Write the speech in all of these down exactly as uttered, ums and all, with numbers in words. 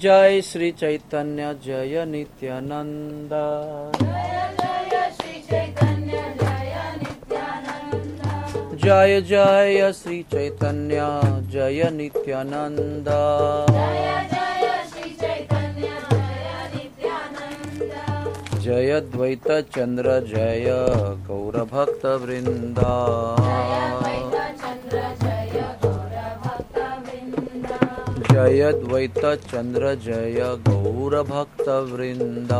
जय श्री चैतन्य जय नित्यानंद। जय जय श्री चैतन्य जय नित्यानंद। जय द्वैत चंद्र जय गौर भक्त वृंदा। जय द्वैत चंद्र जय गौर भक्त वृंदा।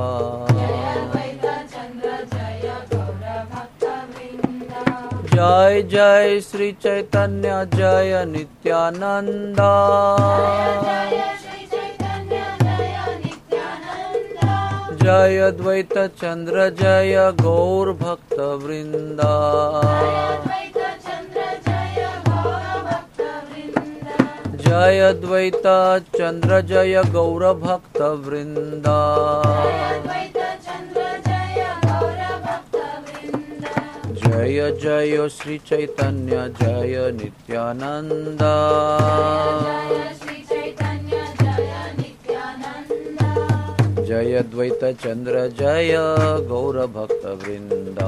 जय जय श्री चैतन्य जय नित्यानंद। जय द्वैत चंद्र जय गौर भक्त वृंदा। जय द्वैत चंद्र जय गौर भक्त वृंदा। जय जय श्री चैतन्य जय नित्यानंद। जय द्वैत चंद्र जय गौर भक्त वृंदा।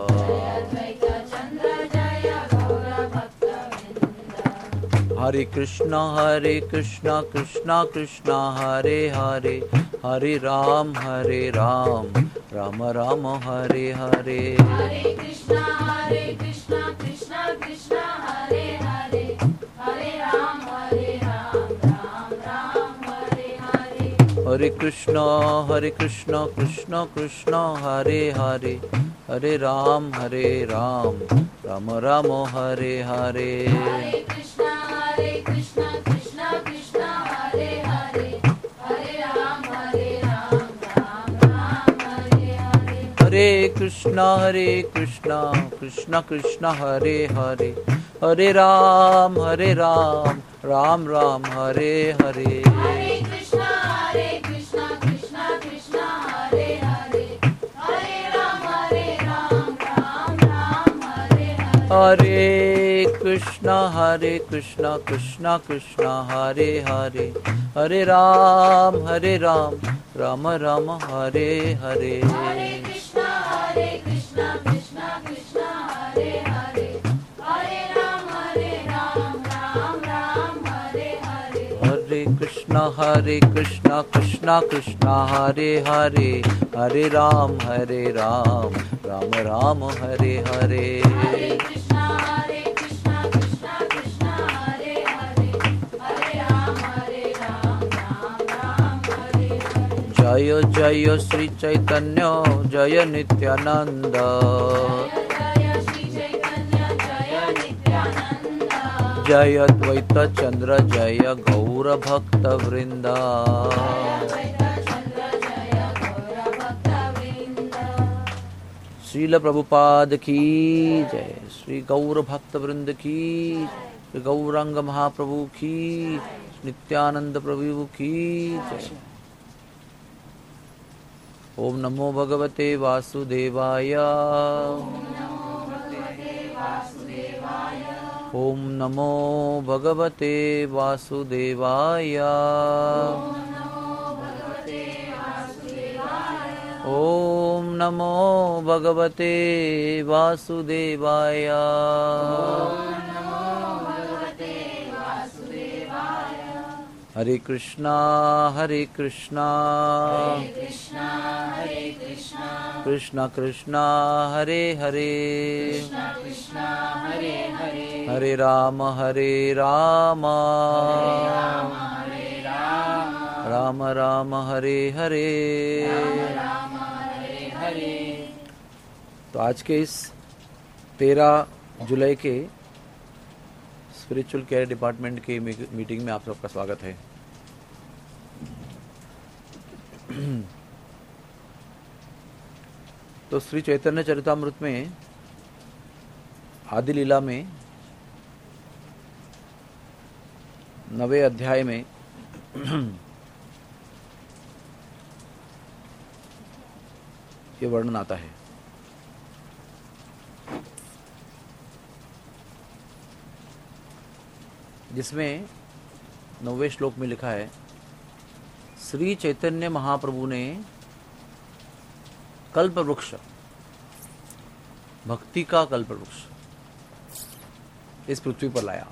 हरे कृष्णा हरे कृष्णा कृष्णा कृष्णा हरे हरे, हरे राम हरे राम राम राम हरे हरे। हरे कृष्णा हरे कृष्णा कृष्णा कृष्णा हरे हरे, हरे राम हरे राम राम राम हरे हरे। हरे कृष्णा हरे कृष्णा कृष्णा कृष्णा हरे हरे, हरे राम हरे राम राम राम हरे हरे। हरे कृष्णा हरे कृष्णा कृष्णा कृष्णा हरे हरे, हरे राम हरे राम राम राम हरे हरे। हरे कृष्णा हरे कृष्णा कृष्णा कृष्णा हरे हरे, हरे राम हरे राम राम राम हरे हरे। हरे कृष्णा हरे कृष्णा कृष्णा कृष्णा हरे हरे, हरे राम हरे राम राम राम हरे हरे। हरे कृष्णा हरे कृष्णा कृष्णा कृष्णा हरे हरे, हरे राम हरे राम राम राम हरे हरे। हरे कृष्णा हरे कृष्णा कृष्णा कृष्णा हरे हरे, हरे राम हरे राम राम राम हरे हरे। हरे कृष्णा हरे कृष्णा कृष्णा कृष्णा हरे हरे, हरे राम हरे राम राम राम हरे हरे। हरे कृष्णा हरे कृष्णा कृष्णा कृष्णा हरे हरे, हरे राम हरे राम राम राम हरे हरे। जय जय श्री चैतन्य जय नित्यानंद। जय श्री चैतन्य जय नित्यानंद। जय द्वैत चंद्र जय गौर भक्त वृंदा। श्रील प्रभुपाद की जय, श्री गौर भक्त वृंद की, श्री गौरांग महाप्रभु की, नित्यानंद प्रभु की जय। ओम नमो भगवते वासुदेवाय। ओम नमो भगवते वासुदेवाय। ओम नमो भगवते वासुदेवाय। हरे कृष्णा हरे कृष्णा कृष्णा हरे कृष्णा कृष्णा कृष्णा हरे हरे, कृष्णा कृष्णा हरे हरे, हरे राम हरे राम हरे राम राम राम हरे हरे। राम हरे हरे। तो आज के इस तेरह जुलाई के स्पिरिचुअल केयर डिपार्टमेंट की मीटिंग में आप सबका स्वागत है। तो श्री चैतन्य चरितामृत में आदि लीला में नवे अध्याय में ये वर्णन आता है। जिसमें नौवे श्लोक में लिखा है, श्री चैतन्य महाप्रभु ने कल्प वृक्ष, भक्ति का कल्प वृक्ष इस पृथ्वी पर लाया,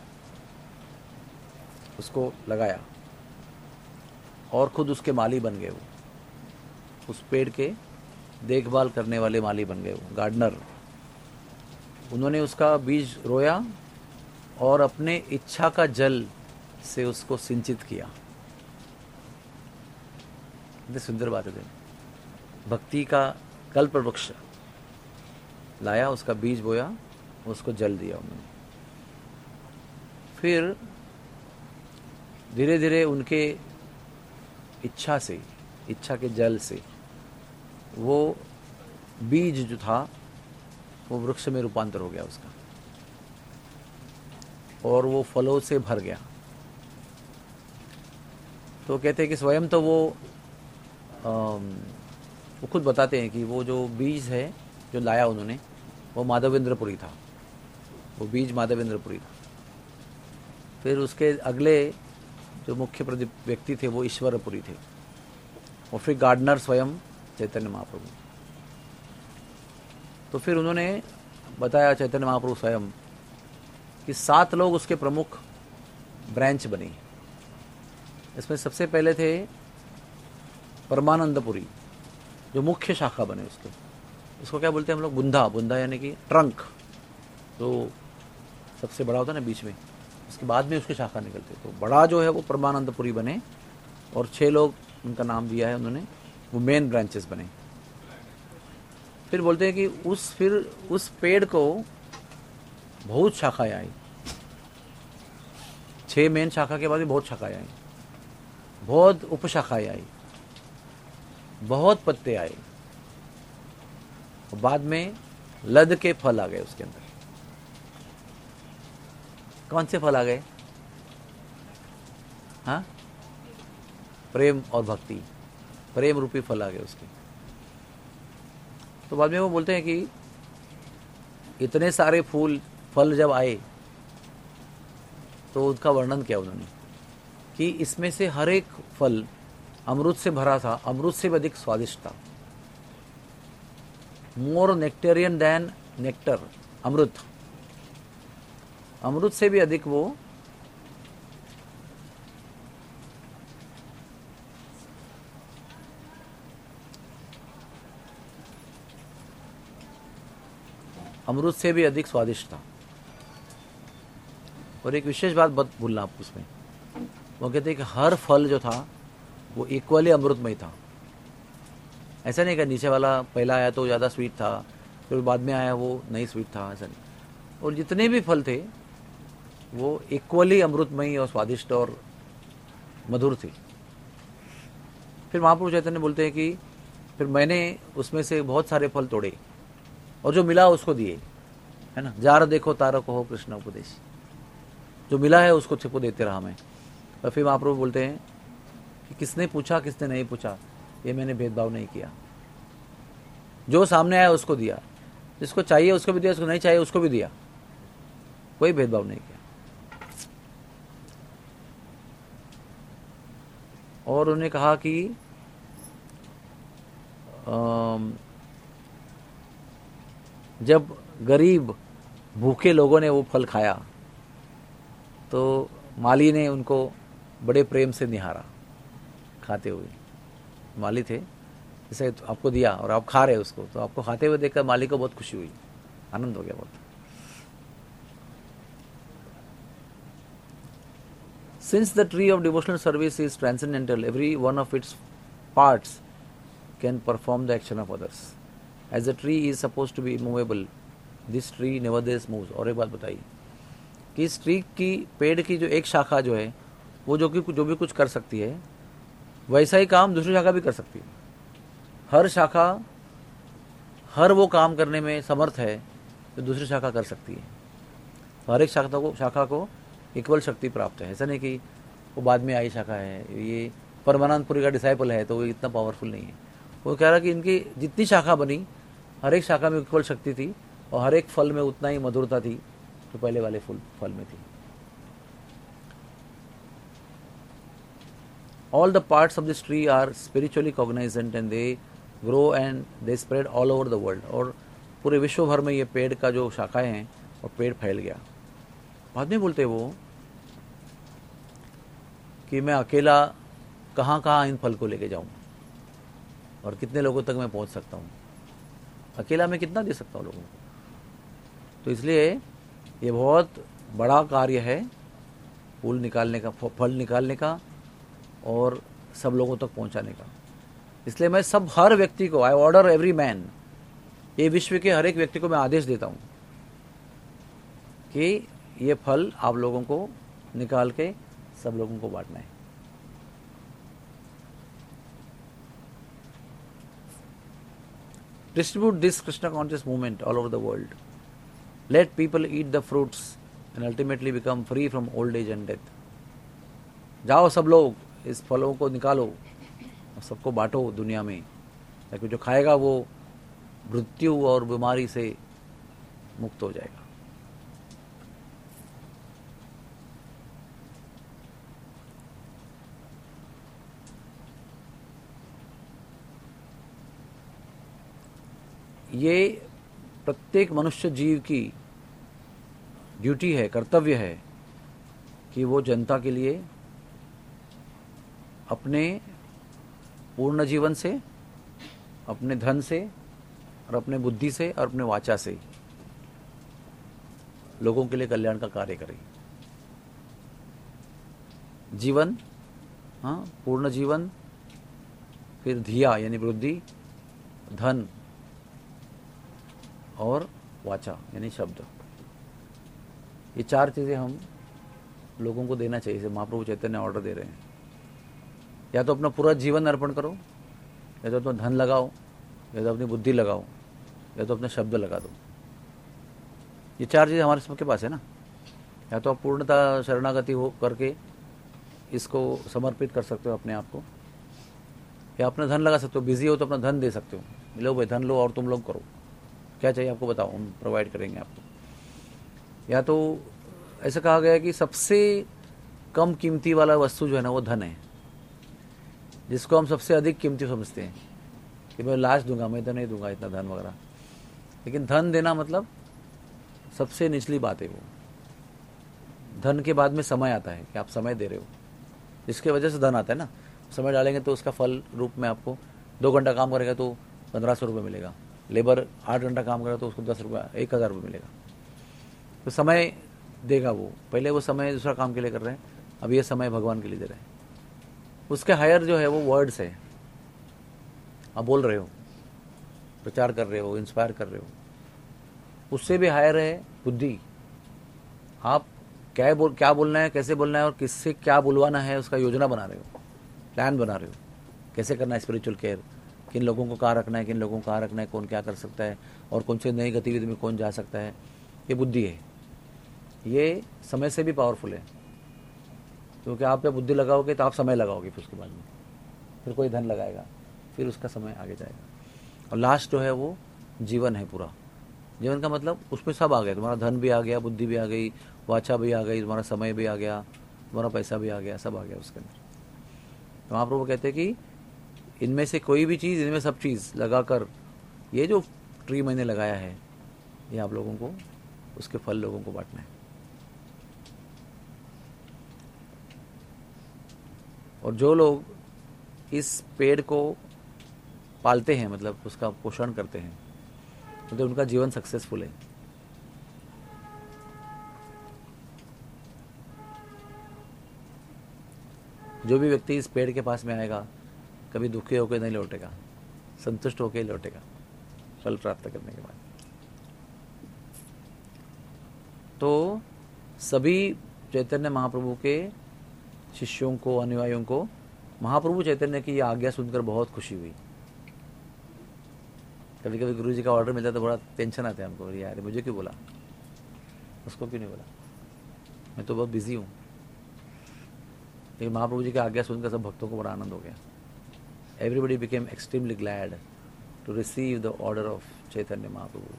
उसको लगाया और खुद उसके माली बन गए। वो उस पेड़ के देखभाल करने वाले माली बन गए, वो गार्डनर। उन्होंने उसका बीज रोया और अपने इच्छा का जल से उसको सिंचित किया। कितनी सुंदर बात है। भक्ति का कल्प वृक्ष लाया, उसका बीज बोया, उसको जल दिया उन्होंने। फिर धीरे धीरे उनके इच्छा से, इच्छा के जल से वो बीज जो था वो वृक्ष में रूपांतर हो गया उसका, और वो फलों से भर गया। तो कहते हैं कि स्वयं तो वो वो खुद बताते हैं कि वो जो बीज है जो लाया उन्होंने, वो माधवेंद्रपुरी था। वो बीज माधवेंद्रपुरी था। फिर उसके अगले जो मुख्य व्यक्ति थे वो ईश्वरपुरी थे, और फिर गार्डनर स्वयं चैतन्य महाप्रभु। तो फिर उन्होंने बताया चैतन्य महाप्रभु स्वयं कि सात लोग उसके प्रमुख ब्रांच बने। इसमें सबसे पहले थे परमानंदपुरी, जो मुख्य शाखा बने उसके। इसको क्या बोलते हैं हम लोग? बुंदा। बुंदा यानी कि ट्रंक, जो सबसे बड़ा होता है ना बीच में, उसके बाद में उसकी शाखा निकलती है। तो बड़ा जो है वो परमानंदपुरी बने, और छह लोग उनका नाम दिया है उन्होंने, वो मेन ब्रांचेस बने। फिर बोलते हैं कि उस फिर उस पेड़ को बहुत शाखाएं आई। छह मेन शाखा के बाद भी बहुत शाखाएं आई, बहुत उपशाखाएं आई, बहुत पत्ते आए, और बाद में लद के फल आ गए उसके अंदर। कौन से फल आ गए? हाँ, प्रेम और भक्ति, प्रेम रूपी फल आ गए उसके। तो बाद में वो बोलते हैं कि इतने सारे फूल फल जब आए तो उनका वर्णन किया उन्होंने कि इसमें से हर एक फल अमृत से भरा था, अमृत से भी अधिक स्वादिष्ट था। मोर नेक्टेरियन देन नेक्टर, अमृत, अमृत से भी अधिक वो अमृत से भी अधिक स्वादिष्ट था। और एक विशेष बात मत भूलना आप उसमें, वो कहते हैं कि हर फल जो था वो इक्वली अमृतमय था। ऐसा नहीं कि नीचे वाला पहला आया तो ज़्यादा स्वीट था, फिर बाद में आया वो नहीं स्वीट था, ऐसा नहीं। और जितने भी फल थे वो इक्वली अमृतमयी और स्वादिष्ट और मधुर थे। फिर महाप्रभु चैतन्य बोलते हैं कि फिर मैंने उसमें से बहुत सारे फल तोड़े और जो मिला उसको दिए, है ना। जार देखो तारा को हो कृष्ण उपदेश, जो मिला है उसको छिपो देते रहा मैं। और फिर महाप्रभु बोलते हैं कि किसने पूछा किसने नहीं पूछा, ये मैंने भेदभाव नहीं किया। जो सामने आया उसको दिया, जिसको चाहिए उसको भी दिया, उसको नहीं चाहिए उसको भी दिया, कोई भेदभाव नहीं किया। और उन्होंने कहा कि जब गरीब भूखे लोगों ने वो फल खाया तो माली ने उनको बड़े प्रेम से निहारा खाते हुए। माली थे, जैसे तो आपको दिया और आप खा रहे उसको, तो आपको खाते हुए देखकर माली को बहुत खुशी हुई, आनंद हो गया बहुत। Since the tree of devotional service is transcendental, every one of its parts can perform the action of others. As the tree is supposed to be immovable, this tree nevertheless moves. और एक बात बताइए कि इस tree की, पेड़ की जो एक शाखा जो है वो जो कि जो भी कुछ कर सकती है, वैसा ही काम दूसरी शाखा भी कर सकती है। हर शाखा हर वो काम करने में समर्थ है जो दूसरी शाखा कर सकती है। हर एक शाखा को शाखा को इक्वल शक्ति प्राप्त है। ऐसा नहीं कि वो बाद में आई शाखा है, ये परमानंदपुरी का डिसाइपल है तो वो इतना पावरफुल नहीं है। वो कह रहा कि इनकी जितनी शाखा बनी, हर एक शाखा में इक्वल शक्ति थी और हर एक फल में उतना ही मधुरता थी जो पहले वाले फूल फल में थी। All the parts of this tree are spiritually cognizant and they grow and they spread all over the world. और पूरे विश्व भर में ये पेड़ का जो शाखाएं हैं और पेड़ फैल गया। बाद में बोलते वो कि मैं अकेला कहाँ कहाँ इन फल को लेके जाऊँ और कितने लोगों तक मैं पहुँच सकता हूँ, अकेला मैं कितना दे सकता हूँ लोगों को। तो इसलिए ये बहुत बड़ा कार्य है फूल निकालने का, फल निकालने का और सब लोगों तक पहुंचाने का। इसलिए मैं सब हर व्यक्ति को, आई ऑर्डर एवरी मैन, ये विश्व के हर एक व्यक्ति को मैं आदेश देता हूं कि ये फल आप लोगों को निकाल के सब लोगों को बांटना है। Distribute this Krishna conscious movement all over the world. Let people eat the fruits and ultimately become free from old age and death. जाओ सब लोग इस फलों को निकालो और सबको बांटो दुनिया में, ताकि जो खाएगा वो मृत्यु और बीमारी से मुक्त हो जाएगा। ये प्रत्येक मनुष्य जीव की ड्यूटी है, कर्तव्य है कि वो जनता के लिए अपने पूर्ण जीवन से, अपने धन से और अपने बुद्धि से और अपने वाचा से लोगों के लिए कल्याण का कार्य करे। जीवन, हाँ, पूर्ण जीवन, फिर धिया यानी बुद्धि, धन और वाचा यानी शब्द, ये चार चीजें हम लोगों को देना चाहिए। महाप्रभु चैतन्य ऑर्डर दे रहे हैं, या तो अपना पूरा जीवन अर्पण करो, या तो अपना धन लगाओ, या तो अपनी बुद्धि लगाओ, या तो अपने शब्द लगा दो। ये चार चीज़ें हमारे सबके पास है ना। या तो आप पूर्णता शरणागति हो करके इसको समर्पित कर सकते हो अपने आप को, या अपना धन लगा सकते हो। बिजी हो तो अपना धन दे सकते हो, लो भाई धन लो और तुम लोग करो, क्या चाहिए आपको बताओ, हम प्रोवाइड करेंगे आपको। या तो ऐसा कहा गया है कि सबसे कम कीमती वाला वस्तु जो है ना वो धन है, जिसको हम सबसे अधिक कीमती समझते हैं कि मैं लास्ट दूंगा, मैं तो नहीं दूंगा इतना धन वगैरह। लेकिन धन देना मतलब सबसे निचली बात है। वो धन के बाद में समय आता है कि आप समय दे रहे हो, जिसके वजह से धन आता है ना। समय डालेंगे तो उसका फल रूप में आपको दो घंटा काम करेगा तो पंद्रह सौ रुपये मिलेगा, लेबर आठ घंटा काम करेगा तो उसको दस रुपये एक हज़ार रुपये मिलेगा। तो समय देगा वो, पहले वो समय दूसरा काम के लिए कर रहे हैं, अब ये समय भगवान के लिए दे रहे हैं। उसके हायर जो है वो वर्ड्स है, आप बोल रहे हो, प्रचार कर रहे हो, इंस्पायर कर रहे हो। उससे भी हायर है बुद्धि, आप क्या बोल क्या बोलना है, कैसे बोलना है और किससे क्या बुलवाना है, उसका योजना बना रहे हो, प्लान बना रहे हो, कैसे करना है स्पिरिचुअल केयर, किन लोगों को कहाँ रखना है, किन लोगों को कहाँ रखना है, कौन क्या कर सकता है और कौन से नई गतिविधि में कौन जा सकता है। ये बुद्धि है, ये समय से भी पावरफुल है, क्योंकि आप जब बुद्धि लगाओगे तो आप समय लगाओगे, फिर उसके बाद में फिर कोई धन लगाएगा, फिर उसका समय आगे जाएगा। और लास्ट जो है वो जीवन है। पूरा जीवन का मतलब उसमें सब आ गया, तुम्हारा धन भी आ गया, बुद्धि भी आ गई, वाचा भी आ गई, तुम्हारा समय भी आ गया, तुम्हारा पैसा भी आ गया, सब आ गया उसके अंदर। तो महाप्रभु कहते हैं कि इनमें से कोई भी चीज़, इनमें सब चीज़ लगाकर ये जो ट्री मैंने लगाया है, ये आप लोगों को उसके फल लोगों को बांटना है। और जो लोग इस पेड़ को पालते हैं, मतलब उसका पोषण करते हैं, तो उनका जीवन सक्सेसफुल है। जो भी व्यक्ति इस पेड़ के पास में आएगा कभी दुखी होकर नहीं लौटेगा, संतुष्ट होकर लौटेगा फल प्राप्त करने के बाद। तो सभी चैतन्य महाप्रभु के शिष्यों को, अनुयायियों को महाप्रभु चैतन्य की ये आज्ञा सुनकर बहुत खुशी हुई। कभी कभी गुरु जी का ऑर्डर मिलता तो बड़ा टेंशन आता है हमको, यार मुझे क्यों बोला, उसको क्यों नहीं बोला, मैं तो बहुत बिजी हूँ। लेकिन महाप्रभु जी की आज्ञा सुनकर सब भक्तों को बड़ा आनंद हो गया। Everybody became extremely glad to receive the order of Chaitanya Mahaprabhu.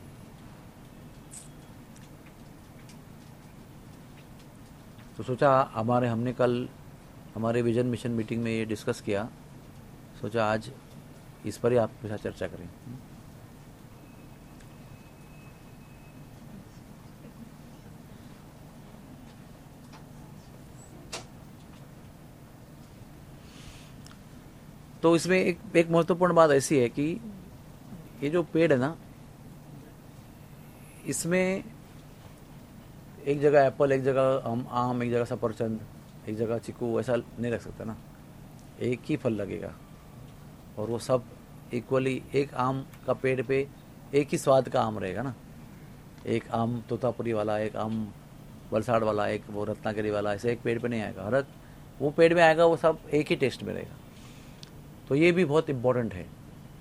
तो सोचा हमारे हमने कल हमारे विजन मिशन मीटिंग में ये डिस्कस किया, सोचा आज इस पर ही आपके साथ चर्चा करें। तो इसमें एक एक महत्वपूर्ण बात ऐसी है कि ये जो पेड़ है ना, इसमें एक जगह एप्पल, एक जगह आम, आम एक जगह सफरचंद, एक जगह चीकू, ऐसा नहीं रख सकता ना। एक ही फल लगेगा और वो सब इक्वली, एक आम का पेड़ पे एक ही स्वाद का आम रहेगा ना। एक आम तोतापुरी वाला, एक आम वलसाड़ वाला, एक वो रत्नागिरी वाला, ऐसे एक पेड़ पे नहीं आएगा। हर वो पेड़ में आएगा वो सब एक ही टेस्ट में रहेगा। तो ये भी बहुत इम्पोर्टेंट है।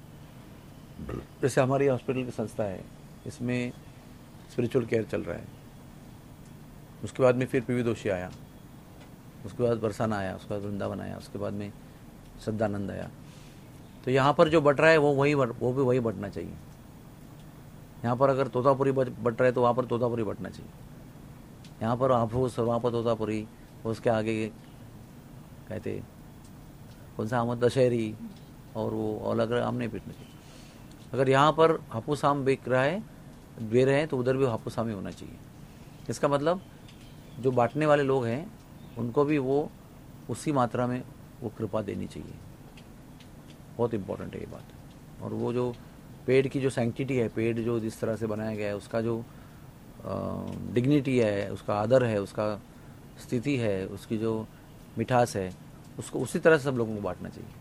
जैसे हमारी हॉस्पिटल की संस्था है, इसमें स्पिरिचुअल केयर चल रहा है। उसके बाद में फिर पीवी दोषी आया, उसके बाद बरसाना आया, उसके बाद वृंदावन आया, उसके बाद में सद्दानंद आया। तो यहाँ पर जो बट रहा है वो वही वो भी वही बटना चाहिए। यहाँ पर अगर तोतापुरी बट रहा है तो वहाँ पर तोतापुरी बटना चाहिए। यहाँ पर हाफूस और वहाँ पर तोतापुरी, उसके आगे कहते कौन सा आम, दशहरी, और वो अलग आम नहीं बिकना चाहिए। अगर यहाँ पर हापूस आम बिक रहा है, दे रहे हैं, तो उधर भी हापूस आम ही होना चाहिए। इसका मतलब जो बांटने वाले लोग हैं उनको भी वो उसी मात्रा में वो कृपा देनी चाहिए। बहुत इम्पोर्टेंट है ये बात। और वो जो पेड़ की जो सैंक्टिटी है, पेड़ जो जिस तरह से बनाया गया है, उसका जो डिग्निटी है, उसका आदर है, उसका स्थिति है, उसकी जो मिठास है, उसको उसी तरह से सब लोगों को बांटना चाहिए।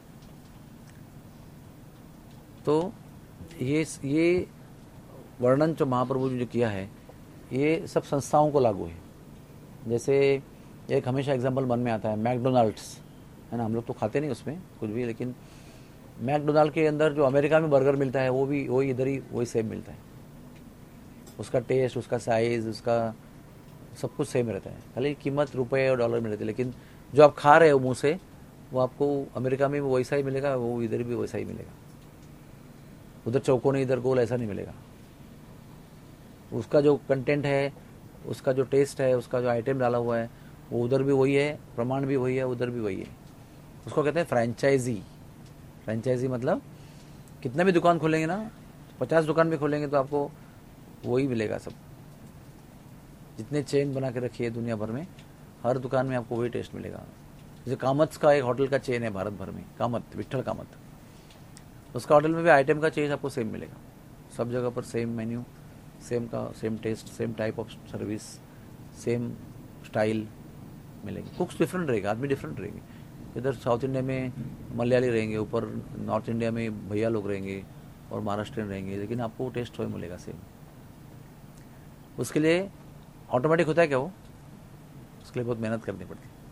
तो ये ये वर्णन जो महाप्रभु ने जो किया है, ये सब संस्थाओं को लागू है। जैसे एक हमेशा एग्जांपल मन में आता है, मैकडोनाल्ड्स है ना। हम लोग तो खाते नहीं उसमें कुछ भी, लेकिन मैकडोनाल्ड के अंदर जो अमेरिका में बर्गर मिलता है वो भी वही इधर ही वही सेम मिलता है। उसका टेस्ट, उसका साइज़, उसका सब कुछ सेम रहता है, खाली कीमत रुपए और डॉलर में रहती है। लेकिन जो आप खा रहे हो मुँह से, वो आपको अमेरिका में भी वैसा ही मिलेगा, वो इधर भी वैसा ही मिलेगा। उधर चौकोनी, इधर गोल, ऐसा नहीं मिलेगा। उसका जो कंटेंट है, उसका जो टेस्ट है, उसका जो आइटम डाला हुआ है, वो उधर भी वही है, प्रमाण भी वही है, उधर भी वही है। उसको कहते हैं फ्रेंचाइजी। फ्रेंचाइजी मतलब कितना भी दुकान खोलेंगे ना, पचास दुकान भी खोलेंगे तो आपको वही मिलेगा सब। जितने चेन बना के रखी है दुनिया भर में, हर दुकान में आपको वही टेस्ट मिलेगा। जैसे कामत का एक होटल का चेन है भारत भर में, कामत, विट्ठल कामत, उसका होटल में भी आइटम का चेंज आपको सेम मिलेगा। सब जगह पर सेम मेन्यू, सेम का same taste, same type of service, same style मिलेगी। कुक्स डिफरेंट रहेगा, आदमी डिफरेंट रहेंगे। इधर साउथ इंडिया में मलयाली रहेंगे, ऊपर नॉर्थ इंडिया में भैया लोग रहेंगे और महाराष्ट्रियन रहेंगे, लेकिन आपको टेस्ट वही मिलेगा सेम। उसके लिए ऑटोमेटिक होता है क्या वो? उसके लिए बहुत मेहनत करनी पड़ती है।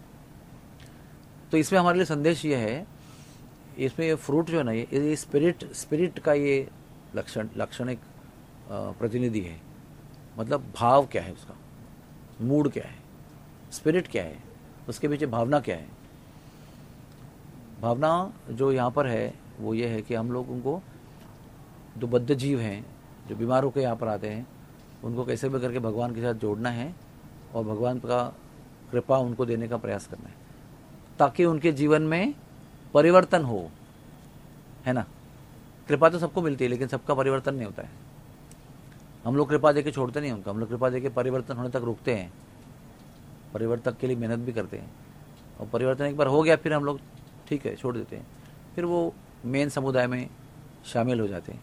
तो इसमें हमारे लिए संदेश ये है, इसमें ये फ्रूट जो है ना, ये स्पिरिट स्पिरिट का ये लक्षण लाक्षणिक प्रतिनिधि है। मतलब भाव क्या है उसका, मूड क्या है, स्पिरिट क्या है, उसके पीछे भावना क्या है। भावना जो यहाँ पर है वो ये है कि हम लोगों को, जो बद्ध जीव हैं, जो बीमार होकर यहाँ पर आते हैं, उनको कैसे भी करके भगवान के साथ जोड़ना है और भगवान का कृपा उनको देने का प्रयास करना है, ताकि उनके जीवन में परिवर्तन हो, है ना। कृपा तो सबको मिलती है, लेकिन सबका परिवर्तन नहीं होता है। हम लोग कृपा देके छोड़ते नहीं उनका, हम लोग कृपा देके परिवर्तन होने तक रुकते हैं, परिवर्तन के लिए मेहनत भी करते हैं, और परिवर्तन एक बार हो गया फिर हम लोग ठीक है छोड़ देते हैं, फिर वो मेन समुदाय में शामिल हो जाते हैं।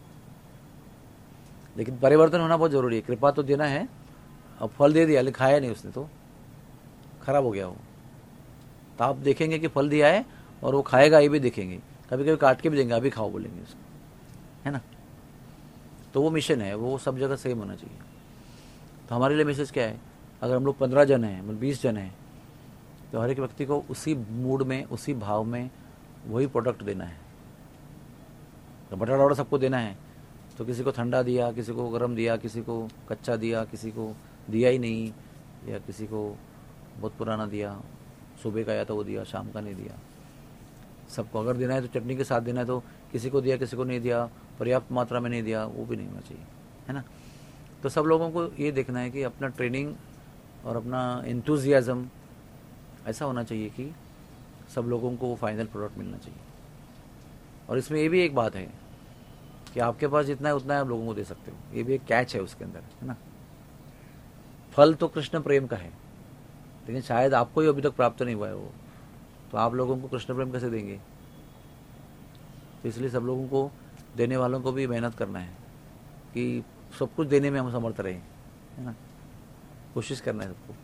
लेकिन परिवर्तन होना बहुत ज़रूरी है। कृपा तो देना है, अब फल दे दिया लेकिन खाया नहीं उसने, तो खराब हो गया वो। तो आप देखेंगे कि फल दिया है और वो खाएगा, ये भी देखेंगे, कभी कभी काट के भी देंगे, अभी खाओ बोलेंगे उसको, है ना। तो वो मिशन है, वो सब जगह सेम होना चाहिए। तो हमारे लिए मैसेज क्या है, अगर हम लोग पंद्रह जन हैं, मतलब बीस जन हैं, तो हर एक व्यक्ति को उसी मूड में, उसी भाव में वही प्रोडक्ट देना है। तो बटाटा वड़ा सबको देना है, तो किसी को ठंडा दिया, किसी को गर्म दिया, किसी को कच्चा दिया, किसी को दिया ही नहीं, या किसी को बहुत पुराना दिया, सुबह का या तो वो दिया, शाम का नहीं दिया। सबको अगर देना है तो चटनी के साथ देना है, तो किसी को दिया, किसी को नहीं दिया, पर्याप्त मात्रा में नहीं दिया, वो भी नहीं होना चाहिए, है ना। तो सब लोगों को ये देखना है कि अपना ट्रेनिंग और अपना एंथुजियाज्म ऐसा होना चाहिए कि सब लोगों को वो फाइनल प्रोडक्ट मिलना चाहिए। और इसमें ये भी एक बात है कि आपके पास जितना है उतना है आप लोगों को दे सकते हो, ये भी एक कैच है उसके अंदर, है ना। फल तो कृष्ण प्रेम का है, लेकिन शायद आपको ही अभी तक प्राप्त नहीं हुआ है वो, तो आप लोगों को कृष्ण प्रेम कैसे देंगे। तो इसलिए सब लोगों को, देने वालों को भी मेहनत करना है कि सब कुछ देने में हम समर्थ रहे, है ना, कोशिश करना है सबको।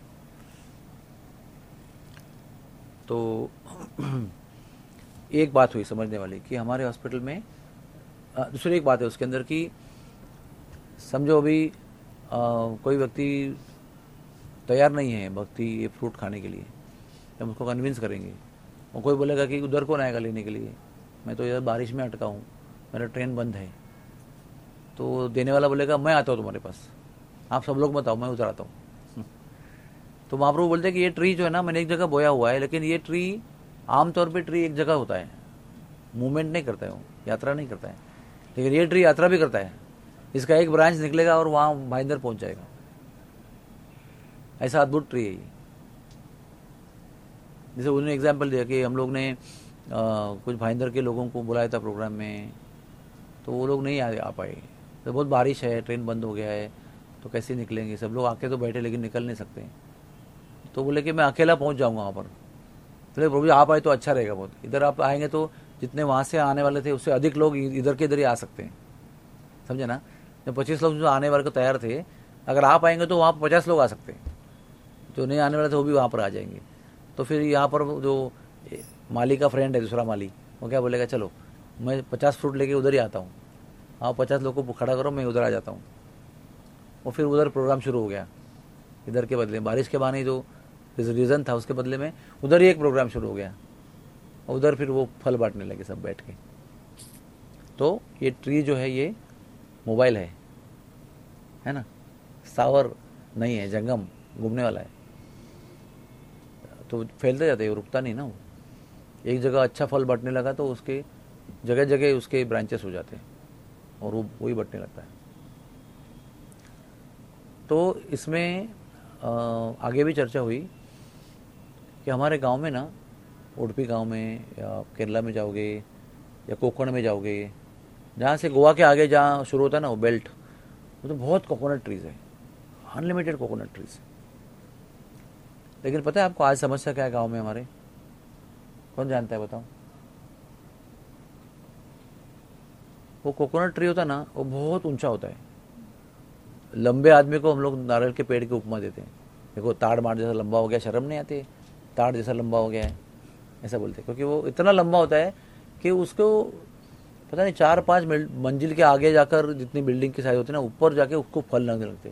तो एक बात हुई समझने वाली कि हमारे हॉस्पिटल में, दूसरी एक बात है उसके अंदर कि समझो अभी आ, कोई व्यक्ति तैयार नहीं है भक्ति ये फ्रूट खाने के लिए, तो हम उसको कन्विंस करेंगे। और कोई बोलेगा कि उधर कौन आएगा लेने के लिए, मैं तो इधर बारिश में अटका हूँ, मेरा ट्रेन बंद है। तो देने वाला बोलेगा मैं आता हूँ तुम्हारे पास, आप सब लोग मत आओ, मैं उधर आता हूँ। तो महाप्रभु बोलते हैं कि ये ट्री जो है ना, मैंने एक जगह बोया हुआ है, लेकिन ये ट्री आमतौर पे ट्री एक जगह होता है, मूवमेंट नहीं करता है, वो यात्रा नहीं करता है, लेकिन ये ट्री यात्रा भी करता है। इसका एक ब्रांच निकलेगा और वहाँ भाईंदर पहुँच जाएगा। ऐसा अद्भुत ट्री है ये। जैसे उन्होंने एग्जाम्पल दिया कि हम लोग ने आ, कुछ भाईंदर के लोगों को बुलाया था प्रोग्राम में, तो वो लोग नहीं आ, आ पाए, तो बहुत बारिश है, ट्रेन बंद हो गया है, तो कैसे निकलेंगे। सब लोग आके तो बैठे लेकिन निकल नहीं सकते। तो बोले कि मैं अकेला पहुंच जाऊंगा वहाँ पर। तो प्रभु जी आप आए तो अच्छा रहेगा बहुत, इधर आप आएंगे तो जितने वहाँ से आने वाले थे उससे अधिक लोग इधर के इधर ही आ सकते हैं, समझे ना। जब पच्चीस लोग जो आने वाले को तैयार थे, अगर आप आएंगे तो वहाँ पर पचास लोग आ सकते हैं, जो नहीं आने वाले थे वो भी वहाँ पर आ जाएंगे। तो फिर यहाँ पर जो माली का फ्रेंड है, दूसरा माली, वो क्या बोलेगा, चलो मैं पचास फ्रूट लेके उधर ही आता हूँ, आप पचास लोगों को खड़ा करो, मैं उधर आ जाता हूँ। और फिर उधर प्रोग्राम शुरू हो गया, इधर के बदले बारिश के बहाने जो रीज़न था उसके बदले में उधर ही एक प्रोग्राम शुरू हो गया, और उधर फिर वो फल बांटने लगे सब बैठ के। तो ये ट्री जो है ये मोबाइल है है ना, सावर नहीं है, जंगम घूमने वाला है, तो फैलते जाते हैं, रुकता नहीं ना वो। एक जगह अच्छा फल बंटने लगा तो उसके जगह जगह उसके ब्रांचेस हो जाते हैं और वो वही बंटने लगता है। तो इसमें आगे भी चर्चा हुई कि हमारे गांव में ना, उडुपी गांव में या केरला में जाओगे या कोकण में जाओगे, जहाँ से गोवा के आगे जहाँ शुरू होता है ना वो बेल्ट, वो तो बहुत कोकोनट ट्रीज़ है, अनलिमिटेड कोकोनट ट्रीज़। लेकिन पता है आपको आज समस्या क्या है गांव में हमारे, कौन जानता है बताओ। वो कोकोनट ट्री होता है ना, वो बहुत ऊंचा होता है। लंबे आदमी को हम लोग नारियल के पेड़ की उपमा देते हैं, देखो ताड़ माड़ जैसा लंबा हो गया, शर्म नहीं आती, ताड़ जैसा लंबा हो गया है, ऐसा बोलते हैं, क्योंकि वो इतना लंबा होता है कि उसको पता नहीं चार पांच मंजिल के आगे जाकर जितनी बिल्डिंग की साइज होती है ना, ऊपर जाके उसको फल लगने लगते।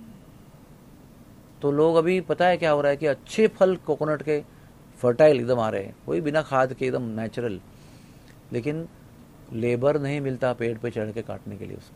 तो लोग अभी पता है क्या हो रहा है कि अच्छे फल कोकोनट के फर्टाइल एकदम आ रहे हैं, वही बिना खाद के एकदम नेचुरल, लेकिन लेबर नहीं मिलता पेड़ पे चढ़ के काटने के लिए उसको।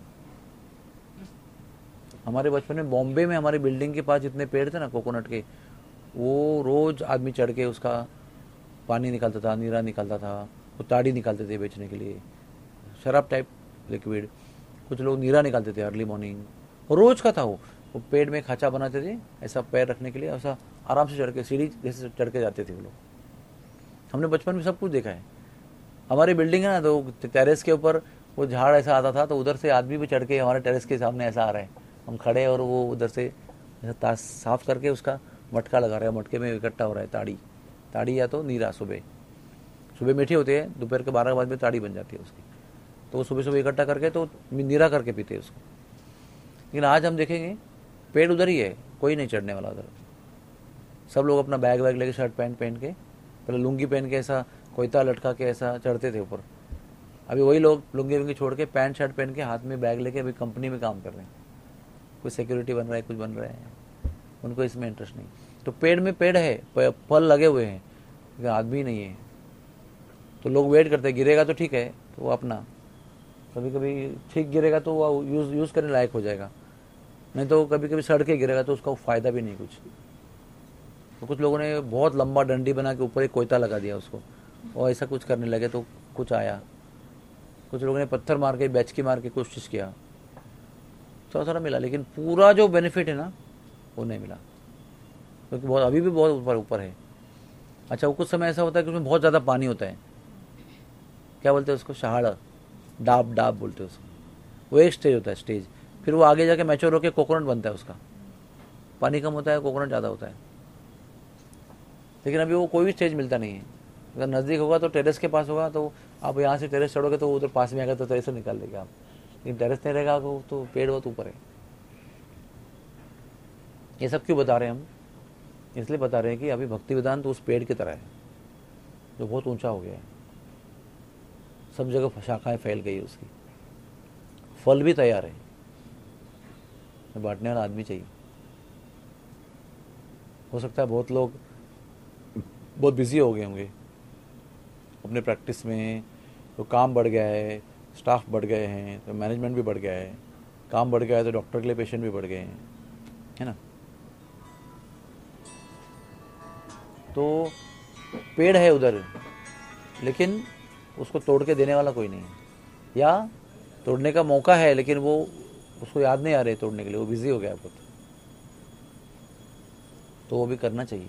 हमारे बचपन में बॉम्बे में हमारी बिल्डिंग के पास जितने पेड़ थे ना कोकोनट के, वो रोज आदमी चढ़ के उसका पानी निकालता था, नीरा निकालता था, वो ताड़ी निकालते थे बेचने के लिए, शराब टाइप लिक्विड। कुछ लोग नीरा निकालते थे अर्ली मॉर्निंग, और रोज का था वो। वो पेड़ में खाचा बनाते थे ऐसा पैर रखने के लिए, ऐसा आराम से चढ़ के सीढ़ी जैसे चढ़ के जाते थे वो लोग। हमने बचपन में सब कुछ देखा है। हमारी बिल्डिंग है ना, तो टेरेस के ऊपर वो झाड़ ऐसा आता था, तो उधर से आदमी भी चढ़ के हमारे टेरेस के सामने ऐसा आ रहा है, हम खड़े और वो उधर से ऐसा ताश साफ करके उसका मटका लगा रहा है, मटके में इकट्ठा हो रहा है ताड़ी ताड़ी या तो नीरा। सुबह सुबह मीठी होती है, दोपहर के बारह के बाद में ताड़ी बन जाती है उसकी, तो वो सुबह सुबह इकट्ठा करके तो नीरा करके पीते हैं उसको। लेकिन आज हम देखेंगे पेड़ उधर ही है, कोई नहीं चढ़ने वाला उधर। सब लोग अपना बैग वैग लेके शर्ट पैंट पहन के, पहले लुंगी पहन के ऐसा कोयता लटका के ऐसा चढ़ते थे ऊपर। अभी वही लोग लुंगी वुंगी छोड़ के पैंट शर्ट पहन के हाथ में बैग लेके अभी कंपनी में काम कर रहे हैं, कोई सिक्योरिटी बन रहा है, कुछ बन रहा है, उनको इसमें इंटरेस्ट नहीं। तो पेड़ में पेड़ है, फल लगे हुए हैं, लेकिन आदमी नहीं है। तो लोग वेट करते हैं, गिरेगा तो ठीक है, तो वो अपना कभी कभी ठीक गिरेगा तो वो यूज़ यूज़ करने लायक हो जाएगा, नहीं तो कभी कभी सड़ के गिरेगा तो उसका फ़ायदा भी नहीं कुछ। तो कुछ लोगों ने बहुत लंबा डंडी बना के ऊपर एक कोयता लगा दिया उसको, और ऐसा कुछ करने लगे तो कुछ आया। कुछ लोगों ने पत्थर मार के बैचकी मार के कोशिश किया, थोड़ा थोड़ा मिला, लेकिन पूरा जो बेनिफिट है ना वो नहीं मिला, क्योंकि बहुत अभी भी बहुत ऊपर ऊपर है। अच्छा, वो कुछ समय ऐसा होता है कि उसमें बहुत ज़्यादा पानी होता है, क्या बोलते हैं उसको, शहाड़ा, डाब डाब बोलते हैं उसको, वो एक स्टेज होता है स्टेज। फिर वो आगे जाके मैच्योर होकर कोकोनट बनता है, उसका पानी कम होता है, कोकोनट ज़्यादा होता है। लेकिन अभी वो कोई भी स्टेज मिलता नहीं है। अगर नज़दीक होगा तो टेरेस के पास होगा, तो आप यहाँ से टेरेस चढ़ोगे तो उधर पास में आएगा तो टेरेस से निकाल देगा आप, लेकिन टेरेस नहीं रहेगा तो, तो पेड़ बहुत ऊपर है। ये सब क्यों बता रहे हैं हम? इसलिए बता रहे हैं कि अभी भक्ति वेदांत तो उस पेड़ की तरह है जो बहुत ऊंचा हो गया है, सब जगह शाखाएं फैल गई है उसकी, फल भी तैयार है, बांटने वाला आदमी चाहिए। हो सकता है बहुत लोग बहुत बिजी हो गए होंगे अपने प्रैक्टिस में, तो काम बढ़ गया है, स्टाफ बढ़ गए हैं, तो मैनेजमेंट भी बढ़ गया है, काम बढ़ गया है तो डॉक्टर के लिए पेशेंट भी बढ़ गए हैं, है ना। तो पेड़ है उधर, लेकिन उसको तोड़ के देने वाला कोई नहीं है, या तोड़ने का मौका है लेकिन वो उसको याद नहीं आ रही तोड़ने के लिए, वो बिजी हो गया बहुत, तो वो भी करना चाहिए।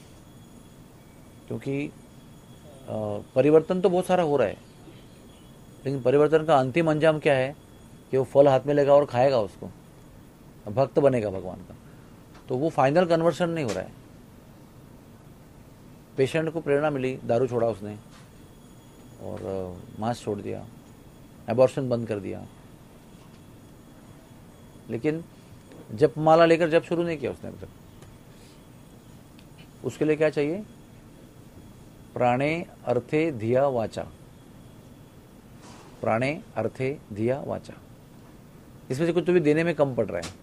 क्योंकि परिवर्तन तो बहुत सारा हो रहा है, लेकिन परिवर्तन का अंतिम अंजाम क्या है कि वो फल हाथ में लेगा और खाएगा उसको, भक्त बनेगा भगवान का, तो वो फाइनल कन्वर्शन नहीं हो रहा है। पेशेंट को प्रेरणा मिली, दारू छोड़ा उसने और मांस छोड़ दिया, एबॉर्शन बंद कर दिया, लेकिन जप माला लेकर जब शुरू नहीं किया उसने अभी तक। उसके लिए क्या चाहिए? प्राणे अर्थे धिया वाचा, प्राणे अर्थे धिया वाचा। इसमें से कुछ तो भी देने में कम पड़ रहा है,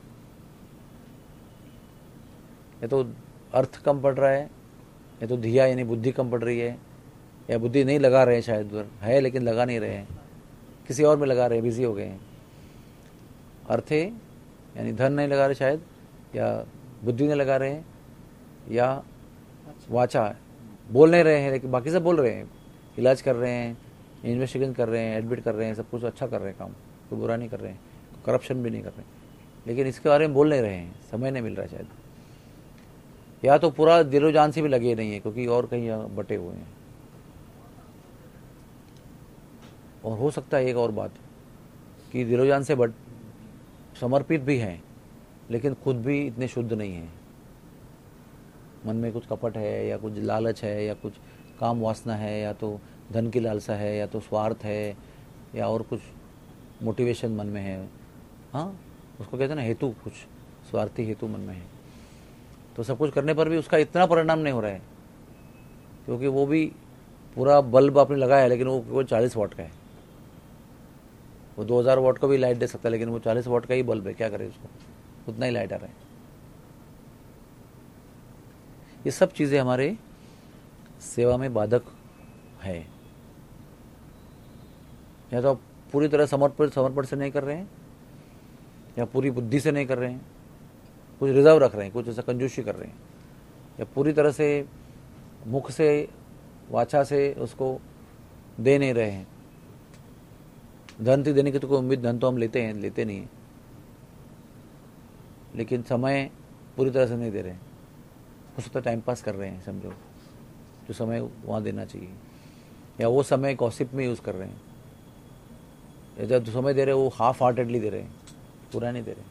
या तो अर्थ कम पड़ रहा है, या तो धिया यानी बुद्धि कम पड़ रही है, या बुद्धि नहीं लगा रहे हैं, शायद उधर है लेकिन लगा नहीं रहे हैं, किसी और में लगा रहे हैं, बिजी हो गए हैं। अर्थे यानी धन नहीं लगा रहे शायद, या बुद्धि नहीं लगा रहे हैं, या वाचा बोल नहीं रहे हैं, लेकिन बाकी सब बोल रहे हैं, इलाज कर रहे हैं, इन्वेस्टिगेशन कर रहे हैं, एडमिट कर रहे हैं, सब कुछ अच्छा कर रहे हैं, काम कोई बुरा नहीं कर रहे हैं, करप्शन भी नहीं कर रहे हैं, लेकिन इसके बारे में बोल नहीं रहे हैं, समय नहीं मिल रहा शायद, या तो पूरा दिलो जान से भी लगे नहीं है क्योंकि और कहीं बटे हुए हैं। और हो सकता है एक और बात कि दिलो जान से बट समर्पित भी हैं, लेकिन खुद भी इतने शुद्ध नहीं हैं, मन में कुछ कपट है, या कुछ लालच है, या कुछ काम वासना है, या तो धन की लालसा है, या तो स्वार्थ है, या और कुछ मोटिवेशन मन में है। हाँ, उसको कहते हैं ना हेतु, कुछ स्वार्थी हेतु मन में है, तो सब कुछ करने पर भी उसका इतना परिणाम नहीं हो रहा है, क्योंकि वो भी पूरा बल्ब आपने लगाया है लेकिन वो केवल चालीस वाट का है। वो दो हज़ार वाट को भी लाइट दे सकता है, लेकिन वो चालीस वाट का ही बल्ब है, क्या करे उसको, उतना ही लाइट आ रहा है। ये सब चीज़ें हमारे सेवा में बाधक है। या तो आप पूरी तरह समर्पण समर्पण से नहीं कर रहे हैं, या पूरी बुद्धि से नहीं कर रहे हैं, कुछ रिजर्व रख रहे हैं, कुछ ऐसा कंजूसी कर रहे हैं, या पूरी तरह से मुख से वाचा से उसको दे नहीं रहे हैं। धन थी देने की तो कोई उम्मीद, धन तो हम लेते हैं, लेते नहीं हैं, लेकिन समय पूरी तरह से नहीं दे रहे हैं। हो सकता है टाइम पास कर रहे हैं, समझो, जो समय वहाँ देना चाहिए, या वो समय गॉसिप में यूज़ कर रहे हैं, या जब समय दे रहे हैं वो हाफ हार्टेडली दे रहे हैं, पूरा नहीं दे रहे,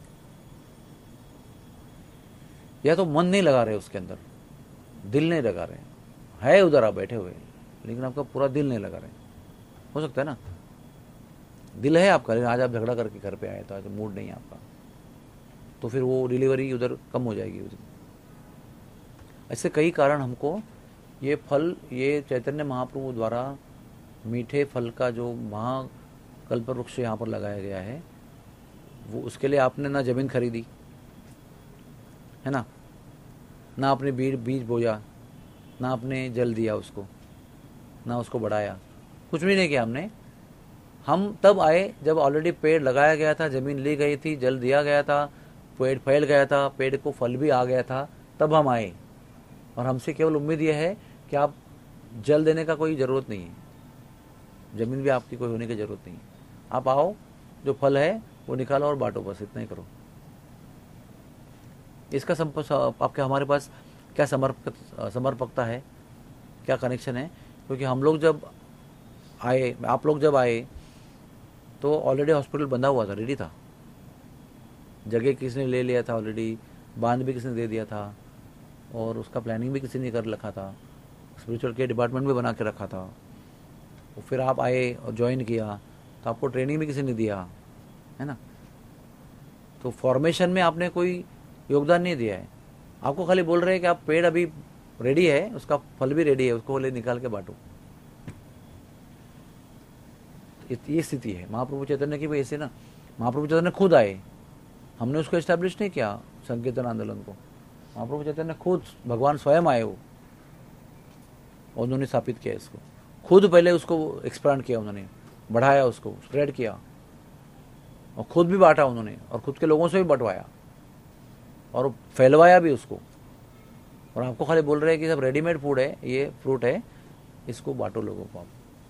या तो मन नहीं लगा रहे उसके अंदर, दिल नहीं लगा रहे है, उधर आप बैठे हुए लेकिन आपका पूरा दिल नहीं लगा रहे। हो सकता है ना, दिल है आपका लेकिन आज आप झगड़ा करके घर पे आए तो आज मूड नहीं है आपका, तो फिर वो डिलीवरी उधर कम हो जाएगी उधर। ऐसे कई कारण हमको ये फल, ये चैतन्य महाप्रभु द्वारा मीठे फल का जो महाकल्प वृक्ष यहाँ पर लगाया गया है, वो उसके लिए आपने ना ज़मीन खरीदी है ना, ना आपने बीज बीज बोया, ना आपने जल दिया उसको, ना उसको बढ़ाया, कुछ भी नहीं किया हमने। हम तब आए जब ऑलरेडी पेड़ लगाया गया था, ज़मीन ली गई थी, जल दिया गया था, पेड़ फैल गया था, पेड़ को फल भी आ गया था, तब हम आए। और हमसे केवल उम्मीद यह है कि आप जल देने का कोई ज़रूरत नहीं है, ज़मीन भी आपकी कोई होने की ज़रूरत नहीं है, आप आओ, जो फल है वो निकालो और बांटो, बस इतना ही करो। इसका संपर्क आपके हमारे पास क्या समर्पक समर्पकता है, क्या कनेक्शन है, क्योंकि हम लोग जब आए, आप लोग जब आए तो ऑलरेडी हॉस्पिटल बंधा हुआ था, रेडी था, जगह किसने ले लिया था ऑलरेडी, बांध भी किसने दे दिया था, और उसका प्लानिंग भी किसी ने कर रखा था, स्पिरिचुअल केयर डिपार्टमेंट भी बना के रखा था। और फिर आप आए और ज्वाइन किया तो आपको ट्रेनिंग भी किसी ने दिया है ना। तो फॉर्मेशन में आपने कोई योगदान नहीं दिया है, आपको खाली बोल रहे हैं कि आप पेड़ अभी रेडी है, उसका फल भी रेडी है, उसको ले निकाल के बांटो। ये स्थिति है महाप्रभु चैतन्य की। ऐसे ना महाप्रभु चैतन्य खुद आए, हमने उसको एस्टैब्लिश नहीं किया संकीर्तन आंदोलन को, महाप्रभु चैतन्य खुद भगवान स्वयं आए वो, और उन्होंने स्थापित किया इसको, खुद पहले उसको एक्सपांड किया, उन्होंने बढ़ाया, उसको स्प्रेड किया, और खुद भी बांटा उन्होंने, और खुद के लोगों से भी बंटवाया, और फैलवाया भी उसको। और आपको खाली बोल रहे हैं कि सब रेडीमेड फूड है, ये फ्रूट है, इसको बांटो लोगों को आप।